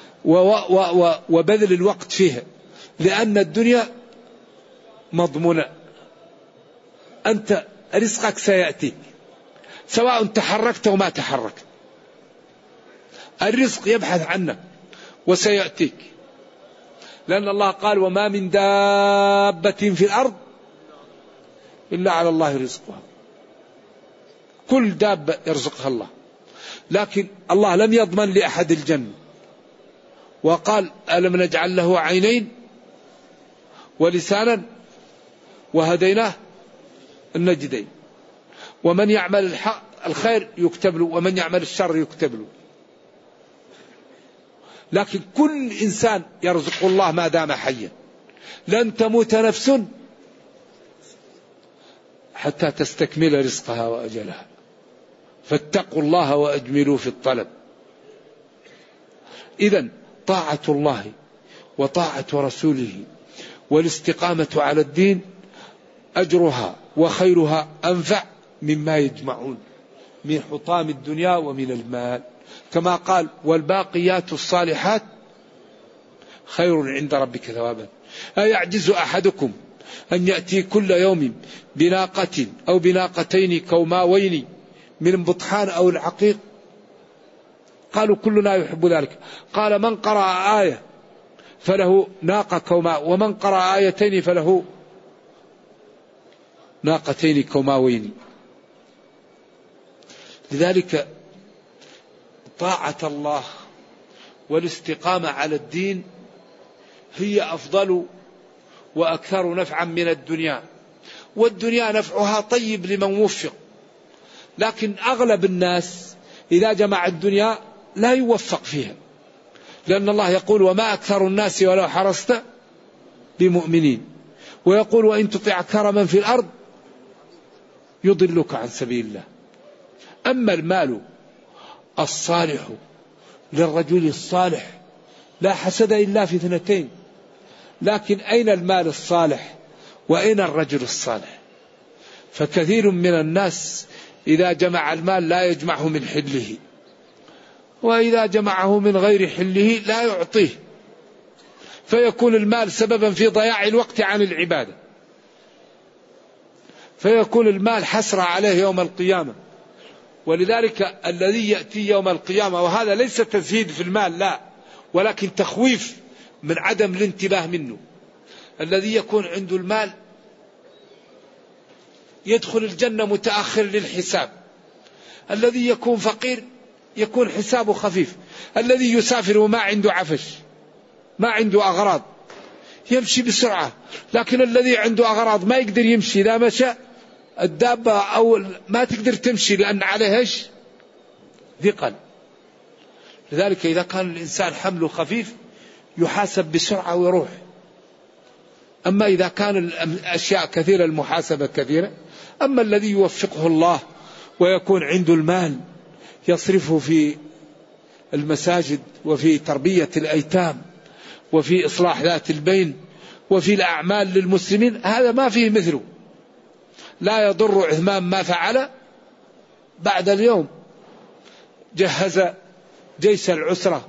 وبذل الوقت فيها، لأن الدنيا مضمونة، أنت رزقك سيأتيك سواء تحركت وما تحركت، الرزق يبحث عنك وسيأتيك، لأن الله قال وما من دابة في الأرض إلا على الله رزقها، كل دابة يرزقها الله، لكن الله لم يضمن لأحد الجنة، وقال ألم نجعل له عينين ولسانا وهديناه النجدين، ومن يعمل الحق الخير يكتب له ومن يعمل الشر يكتب له. لكن كل إنسان يرزق الله ما دام حيا، لن تموت نفس حتى تستكمل رزقها وأجلها، فاتقوا الله وأجملوا في الطلب. إذن طاعة الله وطاعة رسوله والاستقامة على الدين أجرها وخيرها أنفع مما يجمعون من حطام الدنيا ومن المال، كما قال والباقيات الصالحات خير عند ربك ثوابا. أيعجز أحدكم أن يأتي كل يوم بناقة أو بناقتين كوماوين من بطحان أو العقيق؟ قالوا كلنا يحب ذلك. قال من قرأ آية فله ناقة كوماء، ومن قرأ آيتين فله ناقتين كوماوين. لذلك طاعة الله والاستقامة على الدين هي أفضل وأكثر نفعا من الدنيا، والدنيا نفعها طيب لمن وفق، لكن أغلب الناس إذا جمع الدنيا لا يوفق فيها، لأن الله يقول وما أكثر الناس ولو حرصت بمؤمنين، ويقول وإن تطع أكثر من في الأرض يضلك عن سبيل الله. أما المال الصالح للرجل الصالح لا حسد إلا في اثنتين، لكن أين المال الصالح وأين الرجل الصالح؟ فكثير من الناس إذا جمع المال لا يجمعه من حله، وإذا جمعه من غير حله لا يعطيه، فيكون المال سببا في ضياع الوقت عن العبادة، فيكون المال حسرة عليه يوم القيامة. ولذلك الذي يأتي يوم القيامة، وهذا ليس تزهيد في المال لا، ولكن تخويف من عدم الانتباه منه، الذي يكون عنده المال يدخل الجنة متأخر للحساب، الذي يكون فقير يكون حسابه خفيف، الذي يسافر وما عنده عفش ما عنده أغراض يمشي بسرعة، لكن الذي عنده أغراض ما يقدر يمشي، إذا مشى الدابة أو ما تقدر تمشي لأن عليها ثقل. لذلك إذا كان الإنسان حمله خفيف يحاسب بسرعة ويروح. أما إذا كان الأشياء كثيرة المحاسبة كثيرة. أما الذي يوفقه الله ويكون عنده المال يصرفه في المساجد وفي تربية الأيتام وفي إصلاح ذات البين وفي الأعمال للمسلمين، هذا ما فيه مثله. لا يضر عثمان ما فعل بعد اليوم. جهز جيش العسرة،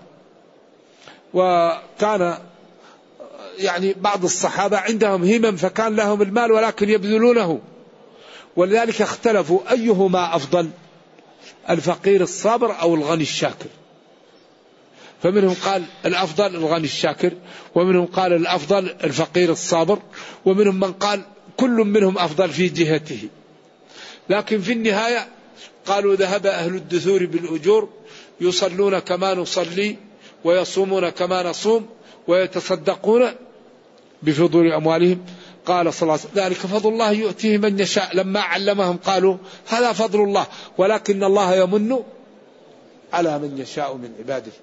وكان يعني بعض الصحابة عندهم همم فكان لهم المال ولكن يبذلونه، ولذلك اختلفوا أيهما أفضل، الفقير الصابر أو الغني الشاكر. فمنهم قال الأفضل الغني الشاكر، ومنهم قال الأفضل الفقير الصابر، ومنهم من قال كل منهم أفضل في جهته. لكن في النهاية قالوا ذهب أهل الدثور بالأجور يصلون كما نصلي ويصومون كما نصوم ويتصدقون بفضول أموالهم. قال صلى الله عليه وسلم ذلك فضل الله يؤتيه من يشاء. لما علمهم قالوا هذا فضل الله ولكن الله يمن على من يشاء من عباده.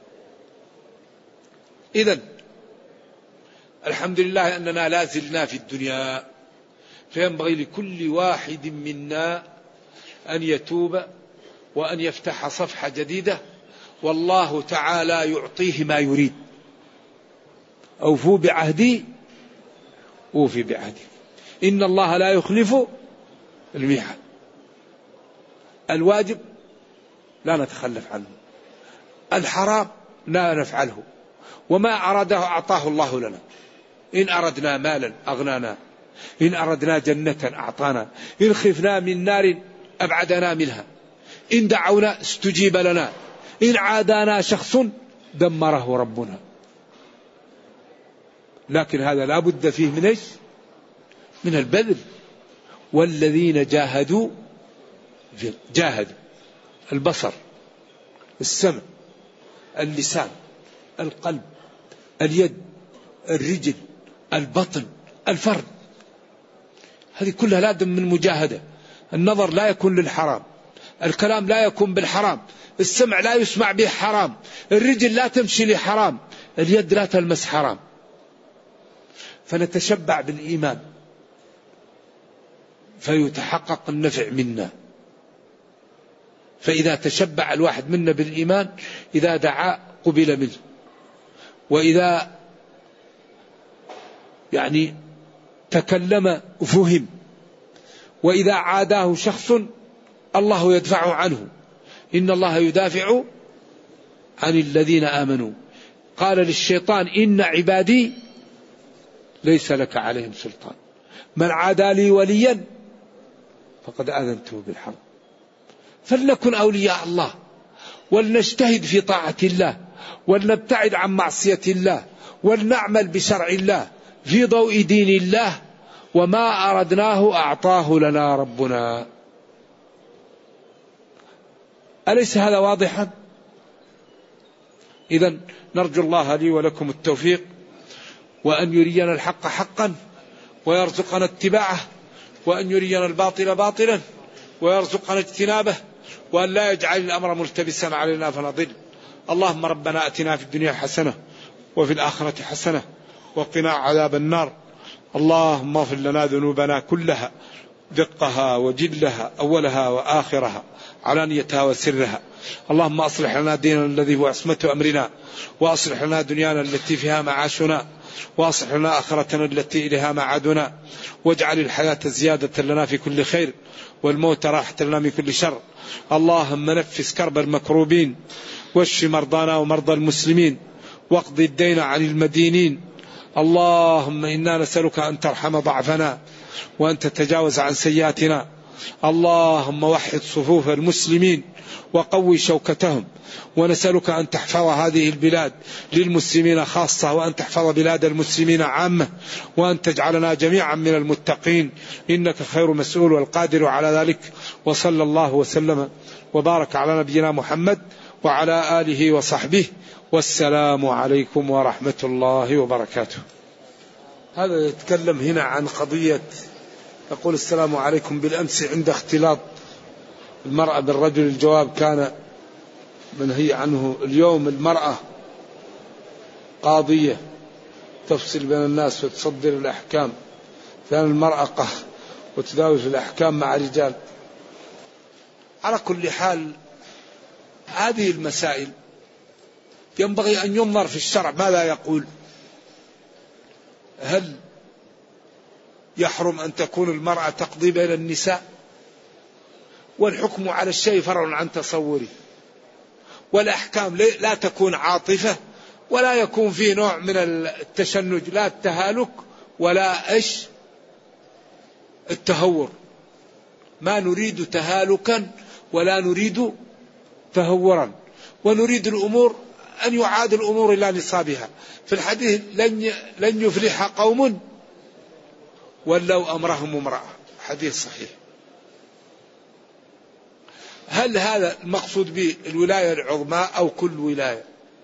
إذن الحمد لله أننا لا زلنا في الدنيا، فينبغي لكل واحد منا أن يتوب وأن يفتح صفحة جديدة، والله تعالى يعطيه ما يريد. أوفوا بعهدي أوفي بعهدي، إن الله لا يخلف الميعاد. الواجب لا نتخلف عنه، الحرام لا نفعله، وما أراده أعطاه الله لنا. إن أردنا مالا أغنانا، إن أردنا جنة أعطانا، إن خفنا من نار أبعدنا منها، إن دعونا استجيب لنا، إن عادانا شخص دمره ربنا. لكن هذا لا بد فيه من إيش؟ من البذل. والذين جاهدوا جاهدوا البصر، السمع، اللسان، القلب، اليد، الرجل، البطن، الفرد، هذه كلها لازم من مجاهدة. النظر لا يكون للحرام، الكلام لا يكون بالحرام، السمع لا يسمع به حرام، الرجل لا تمشي لحرام، اليد لا تلمس حرام. فنتشبع بالإيمان فيتحقق النفع منا. فإذا تشبع الواحد منا بالإيمان إذا دعا قبل منه، وإذا يعني تكلم فهم، وإذا عاداه شخص الله يدفع عنه، إن الله يدافع عن الذين آمنوا. قال للشيطان إن عبادي ليس لك عليهم سلطان، من عادى لي وليا فقد آذنته بالحرب. فلنكن أولياء الله، ولنجتهد في طاعة الله، ولنبتعد عن معصية الله، ولنعمل بشرع الله في ضوء دين الله، وما أردناه أعطاه لنا ربنا. أليس هذا واضحا؟ إذن نرجو الله لي ولكم التوفيق، وأن يرينا الحق حقا ويرزقنا اتباعه، وأن يرينا الباطل باطلا ويرزقنا اجتنابه، وأن لا يجعل الأمر ملتبسا علينا فنضل. اللهم ربنا أتنا في الدنيا حسنة وفي الآخرة حسنة وقنا عذاب النار. اللهم اغفر لنا ذنوبنا كلها دقها وجلها أولها وآخرها علانيتها وسرها. اللهم أصلح لنا ديننا الذي هو عصمة أمرنا، وأصلح لنا دنيانا التي فيها معاشنا، وأصلح لنا آخرتنا التي إليها معادنا، واجعل الحياة زيادة لنا في كل خير والموت راحة لنا من كل شر. اللهم نفس كرب المكروبين، واشف مرضانا ومرضى المسلمين، واقض الدين عن المدينين. اللهم إنا نسألك أن ترحم ضعفنا وأن تتجاوز عن سيئاتنا. اللهم وحد صفوف المسلمين وقوي شوكتهم، ونسألك أن تحفظ هذه البلاد للمسلمين خاصة، وأن تحفظ بلاد المسلمين عامة، وأن تجعلنا جميعا من المتقين، إنك خير مسؤول والقادر على ذلك. وصلى الله وسلم وبارك على نبينا محمد وعلى آله وصحبه، والسلام عليكم ورحمة الله وبركاته. هذا يتكلم هنا عن قضية، يقول السلام عليكم، بالأمس عند اختلاط المرأة بالرجل الجواب كان منهي عنه. اليوم المرأة قاضية تفصل بين الناس وتصدر الأحكام، كان المرأة قه وتداول في الأحكام مع رجال. على كل حال هذه المسائل ينبغي أن ينظر في الشرع ماذا يقول. هل يحرم أن تكون المرأة تقضي بين النساء؟ والحكم على الشيء فرع عن تصوره، والأحكام لا تكون عاطفة، ولا يكون فيه نوع من التشنج، لا التهالك ولا إيش التهور. ما نريد تهالكا ولا نريد تهورا، ونريد الأمور أن يعاد الأمور إلى نصابها. في الحديث لن لن يفلح قوم ولو أمرهم امرأة، حديث صحيح. هل هذا المقصود به الولاية العظمى أو كل ولاية؟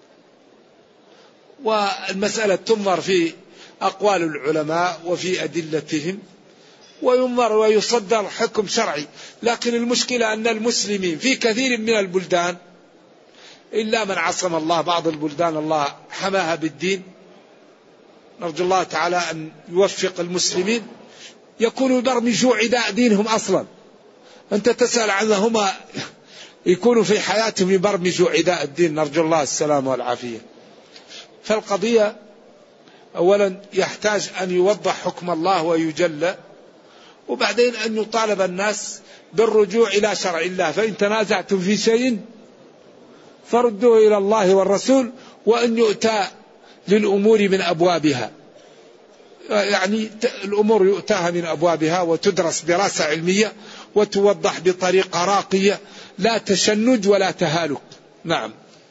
والمسألة تنظر في أقوال العلماء وفي أدلتهم، وينظر ويصدر حكم شرعي. لكن المشكلة أن المسلمين في كثير من البلدان، إلا من عصم الله، بعض البلدان الله حماها بالدين، نرجو الله تعالى أن يوفق المسلمين يكونوا يبرمجوا عداء دينهم أصلا. أنت تسأل عنهم يكونوا في حياتهم يبرمجوا عداء الدين، نرجو الله السلام والعافية. فالقضية أولا يحتاج أن يوضح حكم الله ويجلى، وبعدين أن يطالب الناس بالرجوع إلى شرع الله. فإن تنازعتم في شيء فردوه إلى الله والرسول، وأن يؤتى للأمور من أبوابها، يعني الأمور يؤتاها من أبوابها وتدرس دراسة علمية وتوضح بطريقة راقية، لا تشنج ولا تهالك. نعم.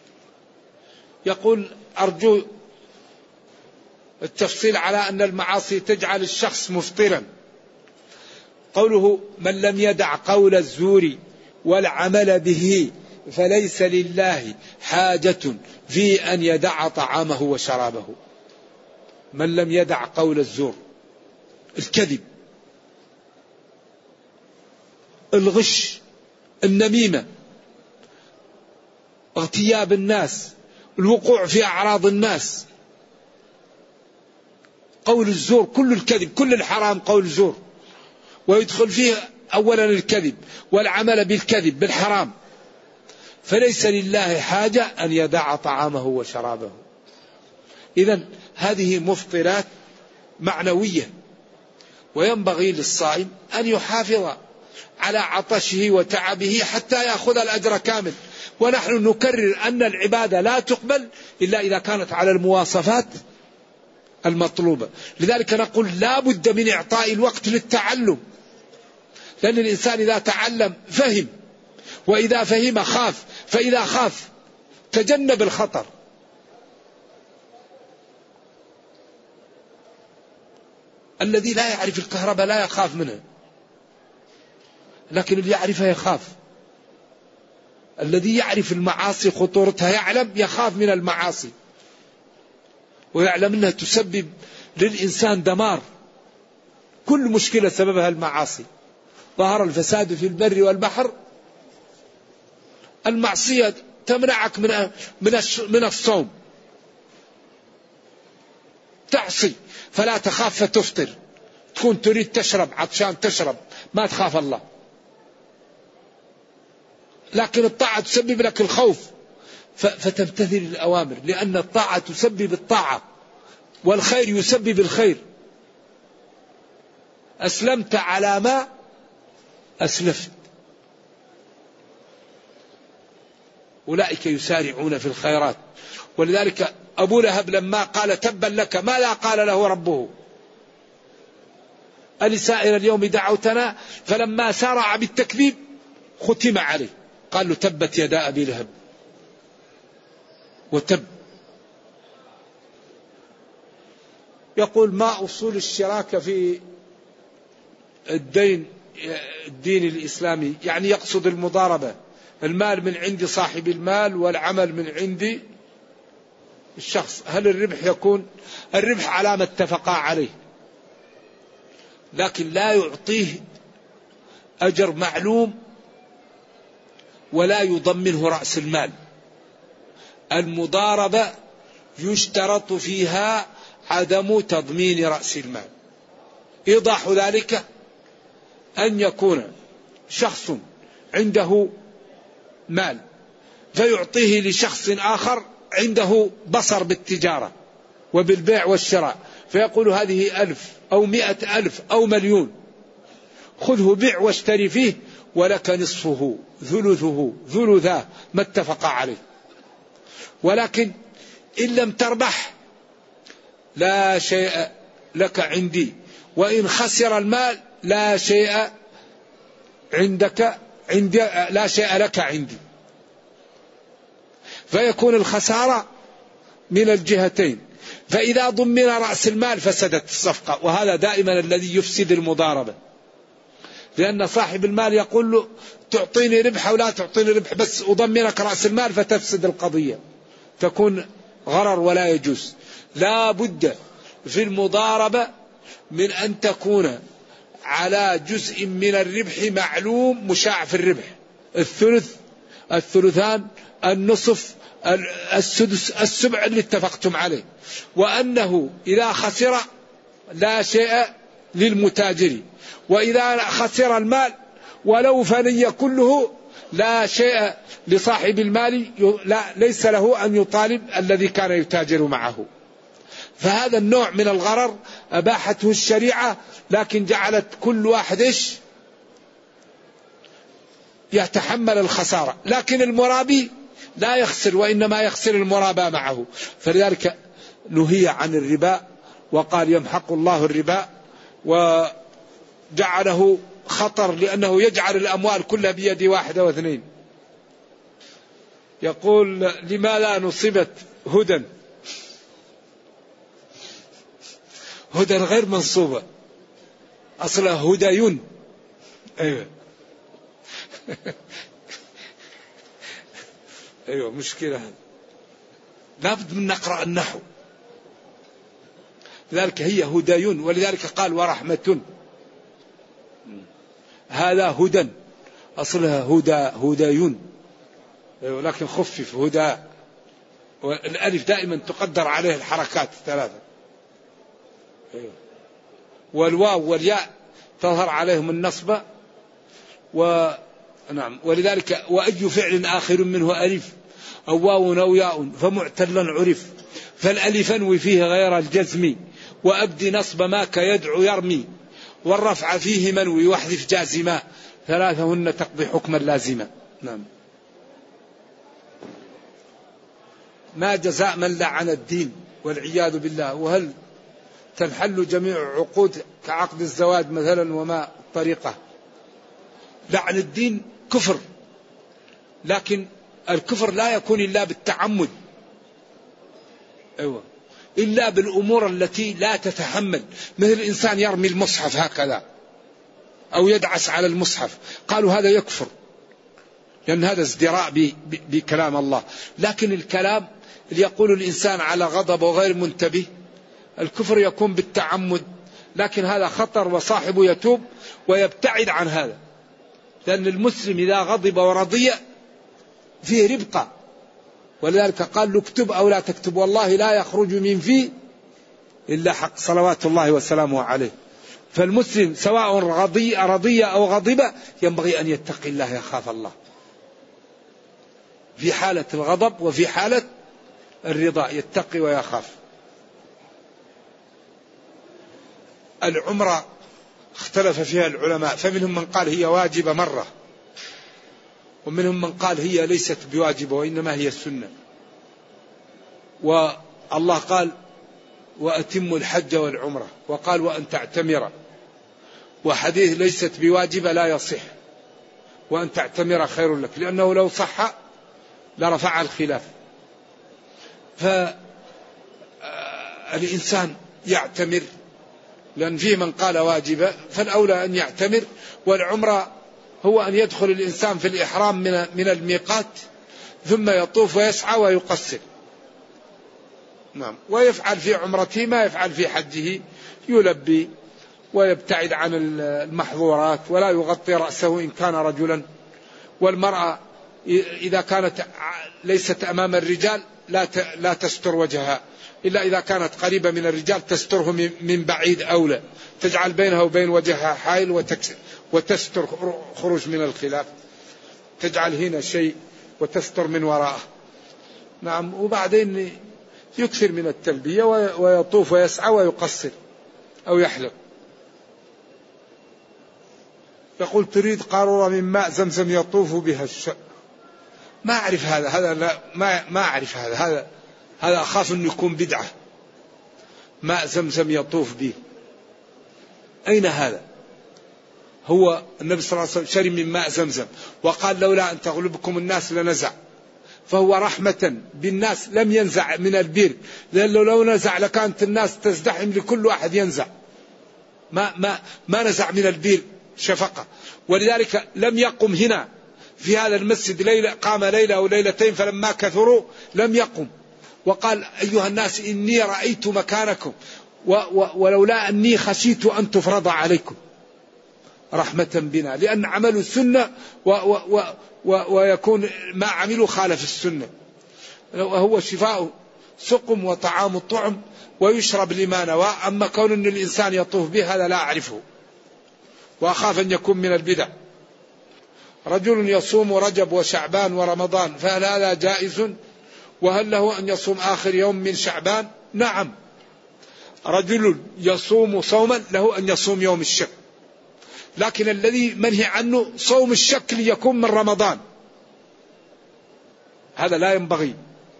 يقول أرجو التفصيل على أن المعاصي تجعل الشخص مفطرا. قوله من لم يدع قول الزور والعمل به فليس لله حاجة في أن يدع طعامه وشرابه. من لم يدع قول الزور، الكذب، الغش، النميمة، اغتياب الناس، الوقوع في أعراض الناس، قول الزور، كل الكذب، كل الحرام قول زور، ويدخل فيه أولا الكذب والعمل بالكذب بالحرام. فليس لله حاجة أن يدع طعامه وشرابه. إذن هذه مفطرات معنوية، وينبغي للصائم أن يحافظ على عطشه وتعبه حتى يأخذ الأجر كامل. ونحن نكرر أن العبادة لا تقبل إلا إذا كانت على المواصفات المطلوبة. لذلك نقول لا بد من إعطاء الوقت للتعلم، لأن الإنسان إذا تعلم فهم، وإذا فهم خاف، فإذا خاف تجنب الخطر. الذي لا يعرف الكهرباء لا يخاف منها، لكن اللي يعرفها يخاف. الذي يعرف المعاصي خطورتها يعلم، يخاف من المعاصي، ويعلم أنها تسبب للإنسان دمار. كل مشكلة سببها المعاصي. ظهر الفساد في البر والبحر، المعصية تمنعك من من الصوم، تعصي فلا تخاف فتفطر، تكون تريد تشرب عطشان تشرب ما تخاف الله. لكن الطاعة تسبب لك الخوف فتمتثل الأوامر، لأن الطاعة تسبب الطاعة والخير يسبب الخير. أسلمت على ما أسلفت. أولئك يسارعون في الخيرات. ولذلك أبو لهب لما قال تبا لك ماذا قال له ربه؟ ألسائر اليوم دعوتنا، فلما سارع بالتكذيب ختم عليه قال له تبت يدا أبي لهب وتب. يقول ما أصول الشراكة في الدين الدين الإسلامي؟ يعني يقصد المضاربة، المال من عند صاحب المال والعمل من عند الشخص. هل الربح يكون الربح على ما اتفقا عليه، لكن لا يعطيه أجر معلوم ولا يضمنه رأس المال. المضاربة يشترط فيها عدم تضمين رأس المال. إيضاح ذلك أن يكون شخص عنده مال فيعطيه لشخص آخر عنده بصر بالتجارة وبالبيع والشراء، فيقول هذه ألف أو مئة ألف أو مليون، خذه بيع واشتري فيه ولك نصفه ثلثه ثلثاه ما اتفق عليه. ولكن إن لم تربح لا شيء لك عندي، وإن خسر المال لا شيء عندك عندي لا شيء لك عندي. فيكون الخسارة من الجهتين. فإذا ضمن رأس المال فسدت الصفقة، وهذا دائما الذي يفسد المضاربة، لأن صاحب المال يقول له تعطيني ربح أو لا تعطيني ربح، بس أضمنك رأس المال فتفسد القضية، تكون غرر ولا يجوز. لا بد في المضاربة من أن تكون على جزء من الربح معلوم مشاع في الربح، الثلث الثلثان النصف السدس السبع اللي اتفقتم عليه، وأنه إذا خسر لا شيء للمتاجر، وإذا خسر المال ولو فني كله لا شيء لصاحب المال، لا ليس له أن يطالب الذي كان يتاجر معه. فهذا النوع من الغرر أباحته الشريعة، لكن جعلت كل واحد إيش يتحمل الخسارة، لكن المرابي لا يخسر وإنما يخسر المرابى معه. فلذلك نهي عن الربا وقال يمحق الله الربا، وجعله خطر لأنه يجعل الأموال كلها بيد واحدة واثنين. يقول لماذا نصبت هدى؟ هدى غير منصوبة، أصلها هديون. أيوة أيوة مشكلة هذا، لابد من نقرأ النحو. لذلك هي هديون، ولذلك قال ورحمة، هذا هدى أصلها هدى هديون، أيوة لكن خفف هدى، والألف دائما تقدر عليه الحركات الثلاثة، أيوة. والواو والياء تظهر عليهم النصب، ونعم ولذلك وأي فعل آخر منه ألف أو واو أو ياء فمعتلا عرف، فالألف انوي فيه غير الجزم، وأبدي نصب ما كيدعو يرمي، والرفع فيه منوي واحذف جازما، ثلاثهن تقضي حكما لازما. نعم. ما جزاء من لعن الدين والعياذ بالله؟ وهل تنحل جميع عقود كعقد الزواج مثلا؟ وما الطريقة؟ لعن الدين كفر، لكن الكفر لا يكون إلا بالتعمد، أيوة، إلا بالأمور التي لا تتحمل، مثل الإنسان يرمي المصحف هكذا أو يدعس على المصحف، قالوا هذا يكفر لأن هذا ازدراء بكلام الله. لكن الكلام اللي يقول الإنسان على غضب وغير منتبه الكفر يكون بالتعمد، لكن هذا خطر وصاحبه يتوب ويبتعد عن هذا، لأن المسلم إذا غضب ورضي فيه ربقة ولذلك قال له اكتب أو لا تكتب، والله لا يخرج من فيه إلا حق، صلوات الله وسلامه عليه. فالمسلم سواء رضي, رضي أو غضب ينبغي أن يتقي الله، يخاف الله في حالة الغضب وفي حالة الرضا، يتقي ويخاف. العمرة اختلف فيها العلماء، فمنهم من قال هي واجبة مرة، ومنهم من قال هي ليست بواجبة وإنما هي السنة. والله قال وأتموا الحج والعمرة، وقال وأن تعتمر، وحديث ليست بواجبة لا يصح، وأن تعتمر خير لك، لأنه لو صح لرفع الخلاف. فالإنسان يعتمر، لأن فيه من قال واجبة، فالأولى أن يعتمر. والعمرة هو أن يدخل الإنسان في الإحرام من من الميقات، ثم يطوف ويسعى ويقصر، نعم، ويفعل في عمرته ما يفعل في حجه، يلبي ويبتعد عن المحظورات، ولا يغطي رأسه إن كان رجلا. والمرأة إذا كانت ليست أمام الرجال لا لا تستر وجهها، إلا إذا كانت قريبة من الرجال تستره من بعيد أولى، تجعل بينها وبين وجهها حائل وتستر خروج من الخلاف، تجعل هنا شيء وتستر من وراءه، نعم. وبعدين يكثر من التلبية ويطوف ويسعى ويقصر أو يحلق. يقول تريد قارورة من ماء زمزم يطوف بها الشعب. ما أعرف هذا هذا لا ما ما أعرف هذا هذا هذا أخاف أن يكون بدعة. ماء زمزم يطوف به، أين هذا؟ هو النبي صلى الله عليه وسلم شرب من ماء زمزم وقال لولا أن تغلبكم الناس لنزع، فهو رحمة بالناس لم ينزع من البير، لأنه لو نزع لكانت الناس تزدحم لكل واحد ينزع، ما ما ما نزع من البير شفقة. ولذلك لم يقم هنا في هذا المسجد ليلة، قام ليلة أو ليلتين فلما كثروا لم يقم وقال أيها الناس إني رأيت مكانكم ولولا أني خشيت أن تفرض عليكم، رحمة بنا، لأن عملوا السنة و و و و ويكون ما عملوا خالف السنة. وهو شفاء سقم وطعام الطعم ويشرب لما نوى. أما كون أن الإنسان يطوف به هذا لا أعرفه، وأخاف أن يكون من البدع. رجل يصوم رجب وشعبان ورمضان، فهل هذا جائز؟ وهل له أن يصوم آخر يوم من شعبان؟ نعم، رجل يصوم صوما له أن يصوم يوم الشك، لكن الذي منهي عنه صوم الشك ليكون من رمضان، هذا لا ينبغي.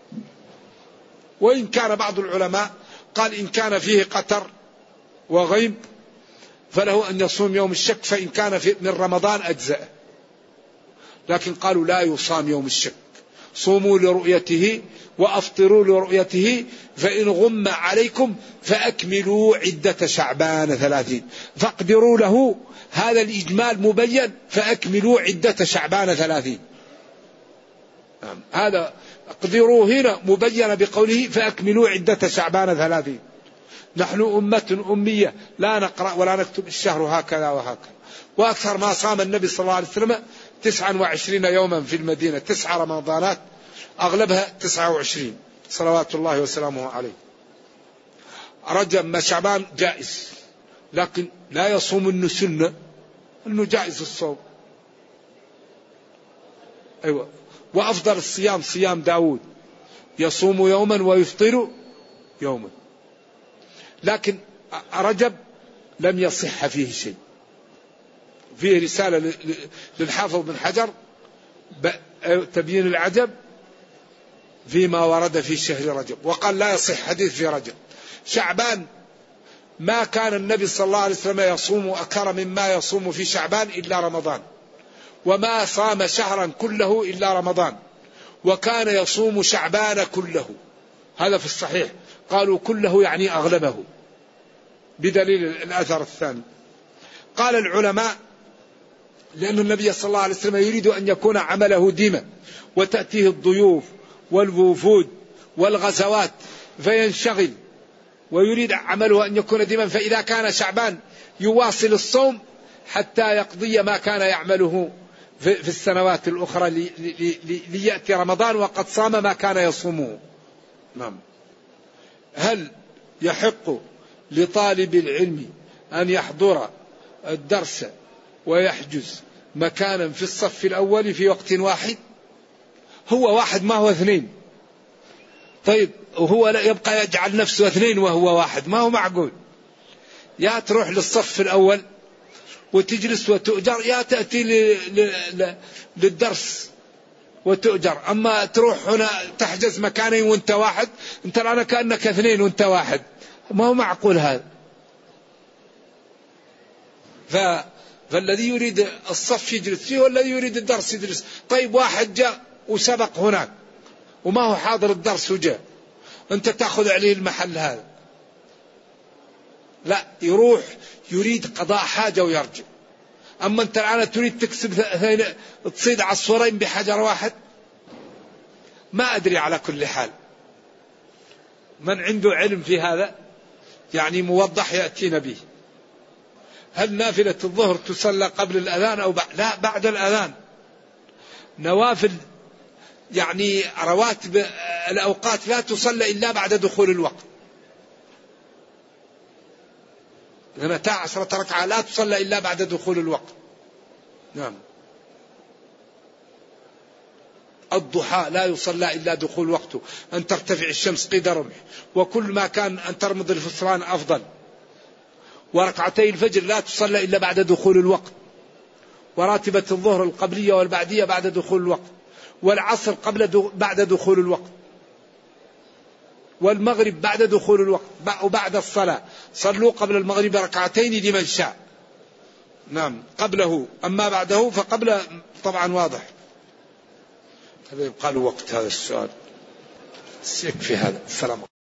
وإن كان بعض العلماء قال إن كان فيه قتر وغيم فله أن يصوم يوم الشك، فإن كان في من رمضان أجزأ، لكن قالوا لا يصام يوم الشك، صوموا لرؤيته وأفطروا لرؤيته، فإن غم عليكم فأكملوا عدة شعبان ثلاثين، فاقدروا له، هذا الإجمال مبين، فأكملوا عدة شعبان ثلاثين، هذا اقدروا هنا مبين بقوله فأكملوا عدة شعبان ثلاثين. نحن أمة أمية لا نقرأ ولا نكتب، الشهر هكذا وهكذا. وأكثر ما صام النبي صلى الله عليه وسلم تسعة وعشرين يوما في المدينة، تسع رمضانات أغلبها تسعة وعشرين، صلوات الله وسلامه عليه. رجب ما شعبان جائز، لكن لا يصوم إنه سنة، إنه جائز الصوم. أيوة. وأفضل الصيام صيام داود، يصوم يوما ويفطر يوما، لكن رجب لم يصح فيه شيء. فيه رسالة للحافظ بن حجر تبيين العجب فيما ورد في شهر رجب، وقال لا يصح حديث في رجب. شعبان ما كان النبي صلى الله عليه وسلم يصوم أكثر مما يصوم في شعبان إلا رمضان، وما صام شهرا كله إلا رمضان، وكان يصوم شعبان كله، هذا في الصحيح، قالوا كله يعني أغلبه بدليل الأثر الثاني. قال العلماء لأن النبي صلى الله عليه وسلم يريد أن يكون عمله ديما، وتأتيه الضيوف والوفود والغزوات فينشغل، ويريد عمله أن يكون ديما، فإذا كان شعبان يواصل الصوم حتى يقضي ما كان يعمله في السنوات الأخرى لي لي لي ليأتي رمضان وقد صام ما كان يصومه. نعم. هل يحق لطالب العلم أن يحضر الدرس ويحجز مكانا في الصف الأول في وقت واحد؟ هو واحد ما هو اثنين. طيب وهو لا يبقى يجعل نفسه اثنين وهو واحد، ما هو معقول. يا تروح للصف الأول وتجلس وتؤجر، يا تأتي للدرس وتؤجر. أما تروح هنا تحجز مكانين وانت واحد، انت الآن كأنك اثنين وانت واحد، ما هو معقول هذا. ف... فالذي يريد الصف يجلس فيه والذي يريد الدرس يجلس. طيب واحد جاء وسبق هناك وما هو حاضر الدرس وجاء، انت تأخذ عليه المحل هذا؟ لا، يروح يريد قضاء حاجة ويرجع. أما أنت الآن تريد تكسب تصيد عصفورين بحجر واحد. ما أدري، على كل حال من عنده علم في هذا يعني موضح يأتينا به. هل نافلة الظهر تصلى قبل الأذان أو بعد؟ لا، بعد الأذان. نوافل يعني رواتب الأوقات لا تصلى إلا بعد دخول الوقت. اثنتا عشرة ركعة لا تصلى إلا بعد دخول الوقت. نعم. الضحى لا يصلى إلا دخول وقته، أن ترتفع الشمس قيد رمح، وكل ما كان أن ترمض الفسران أفضل. وركعتي الفجر لا تصلى إلا بعد دخول الوقت. وراتبة الظهر القبلية والبعدية بعد دخول الوقت. والعصر قبل دو بعد دخول الوقت. والمغرب بعد دخول الوقت. وبعد الصلاة صلوا قبل المغرب ركعتين لمن شاء. نعم، قبله. أما بعده فقبل طبعا واضح. هذا يبقى له وقت هذا السؤال. يكفي هذا. السلام.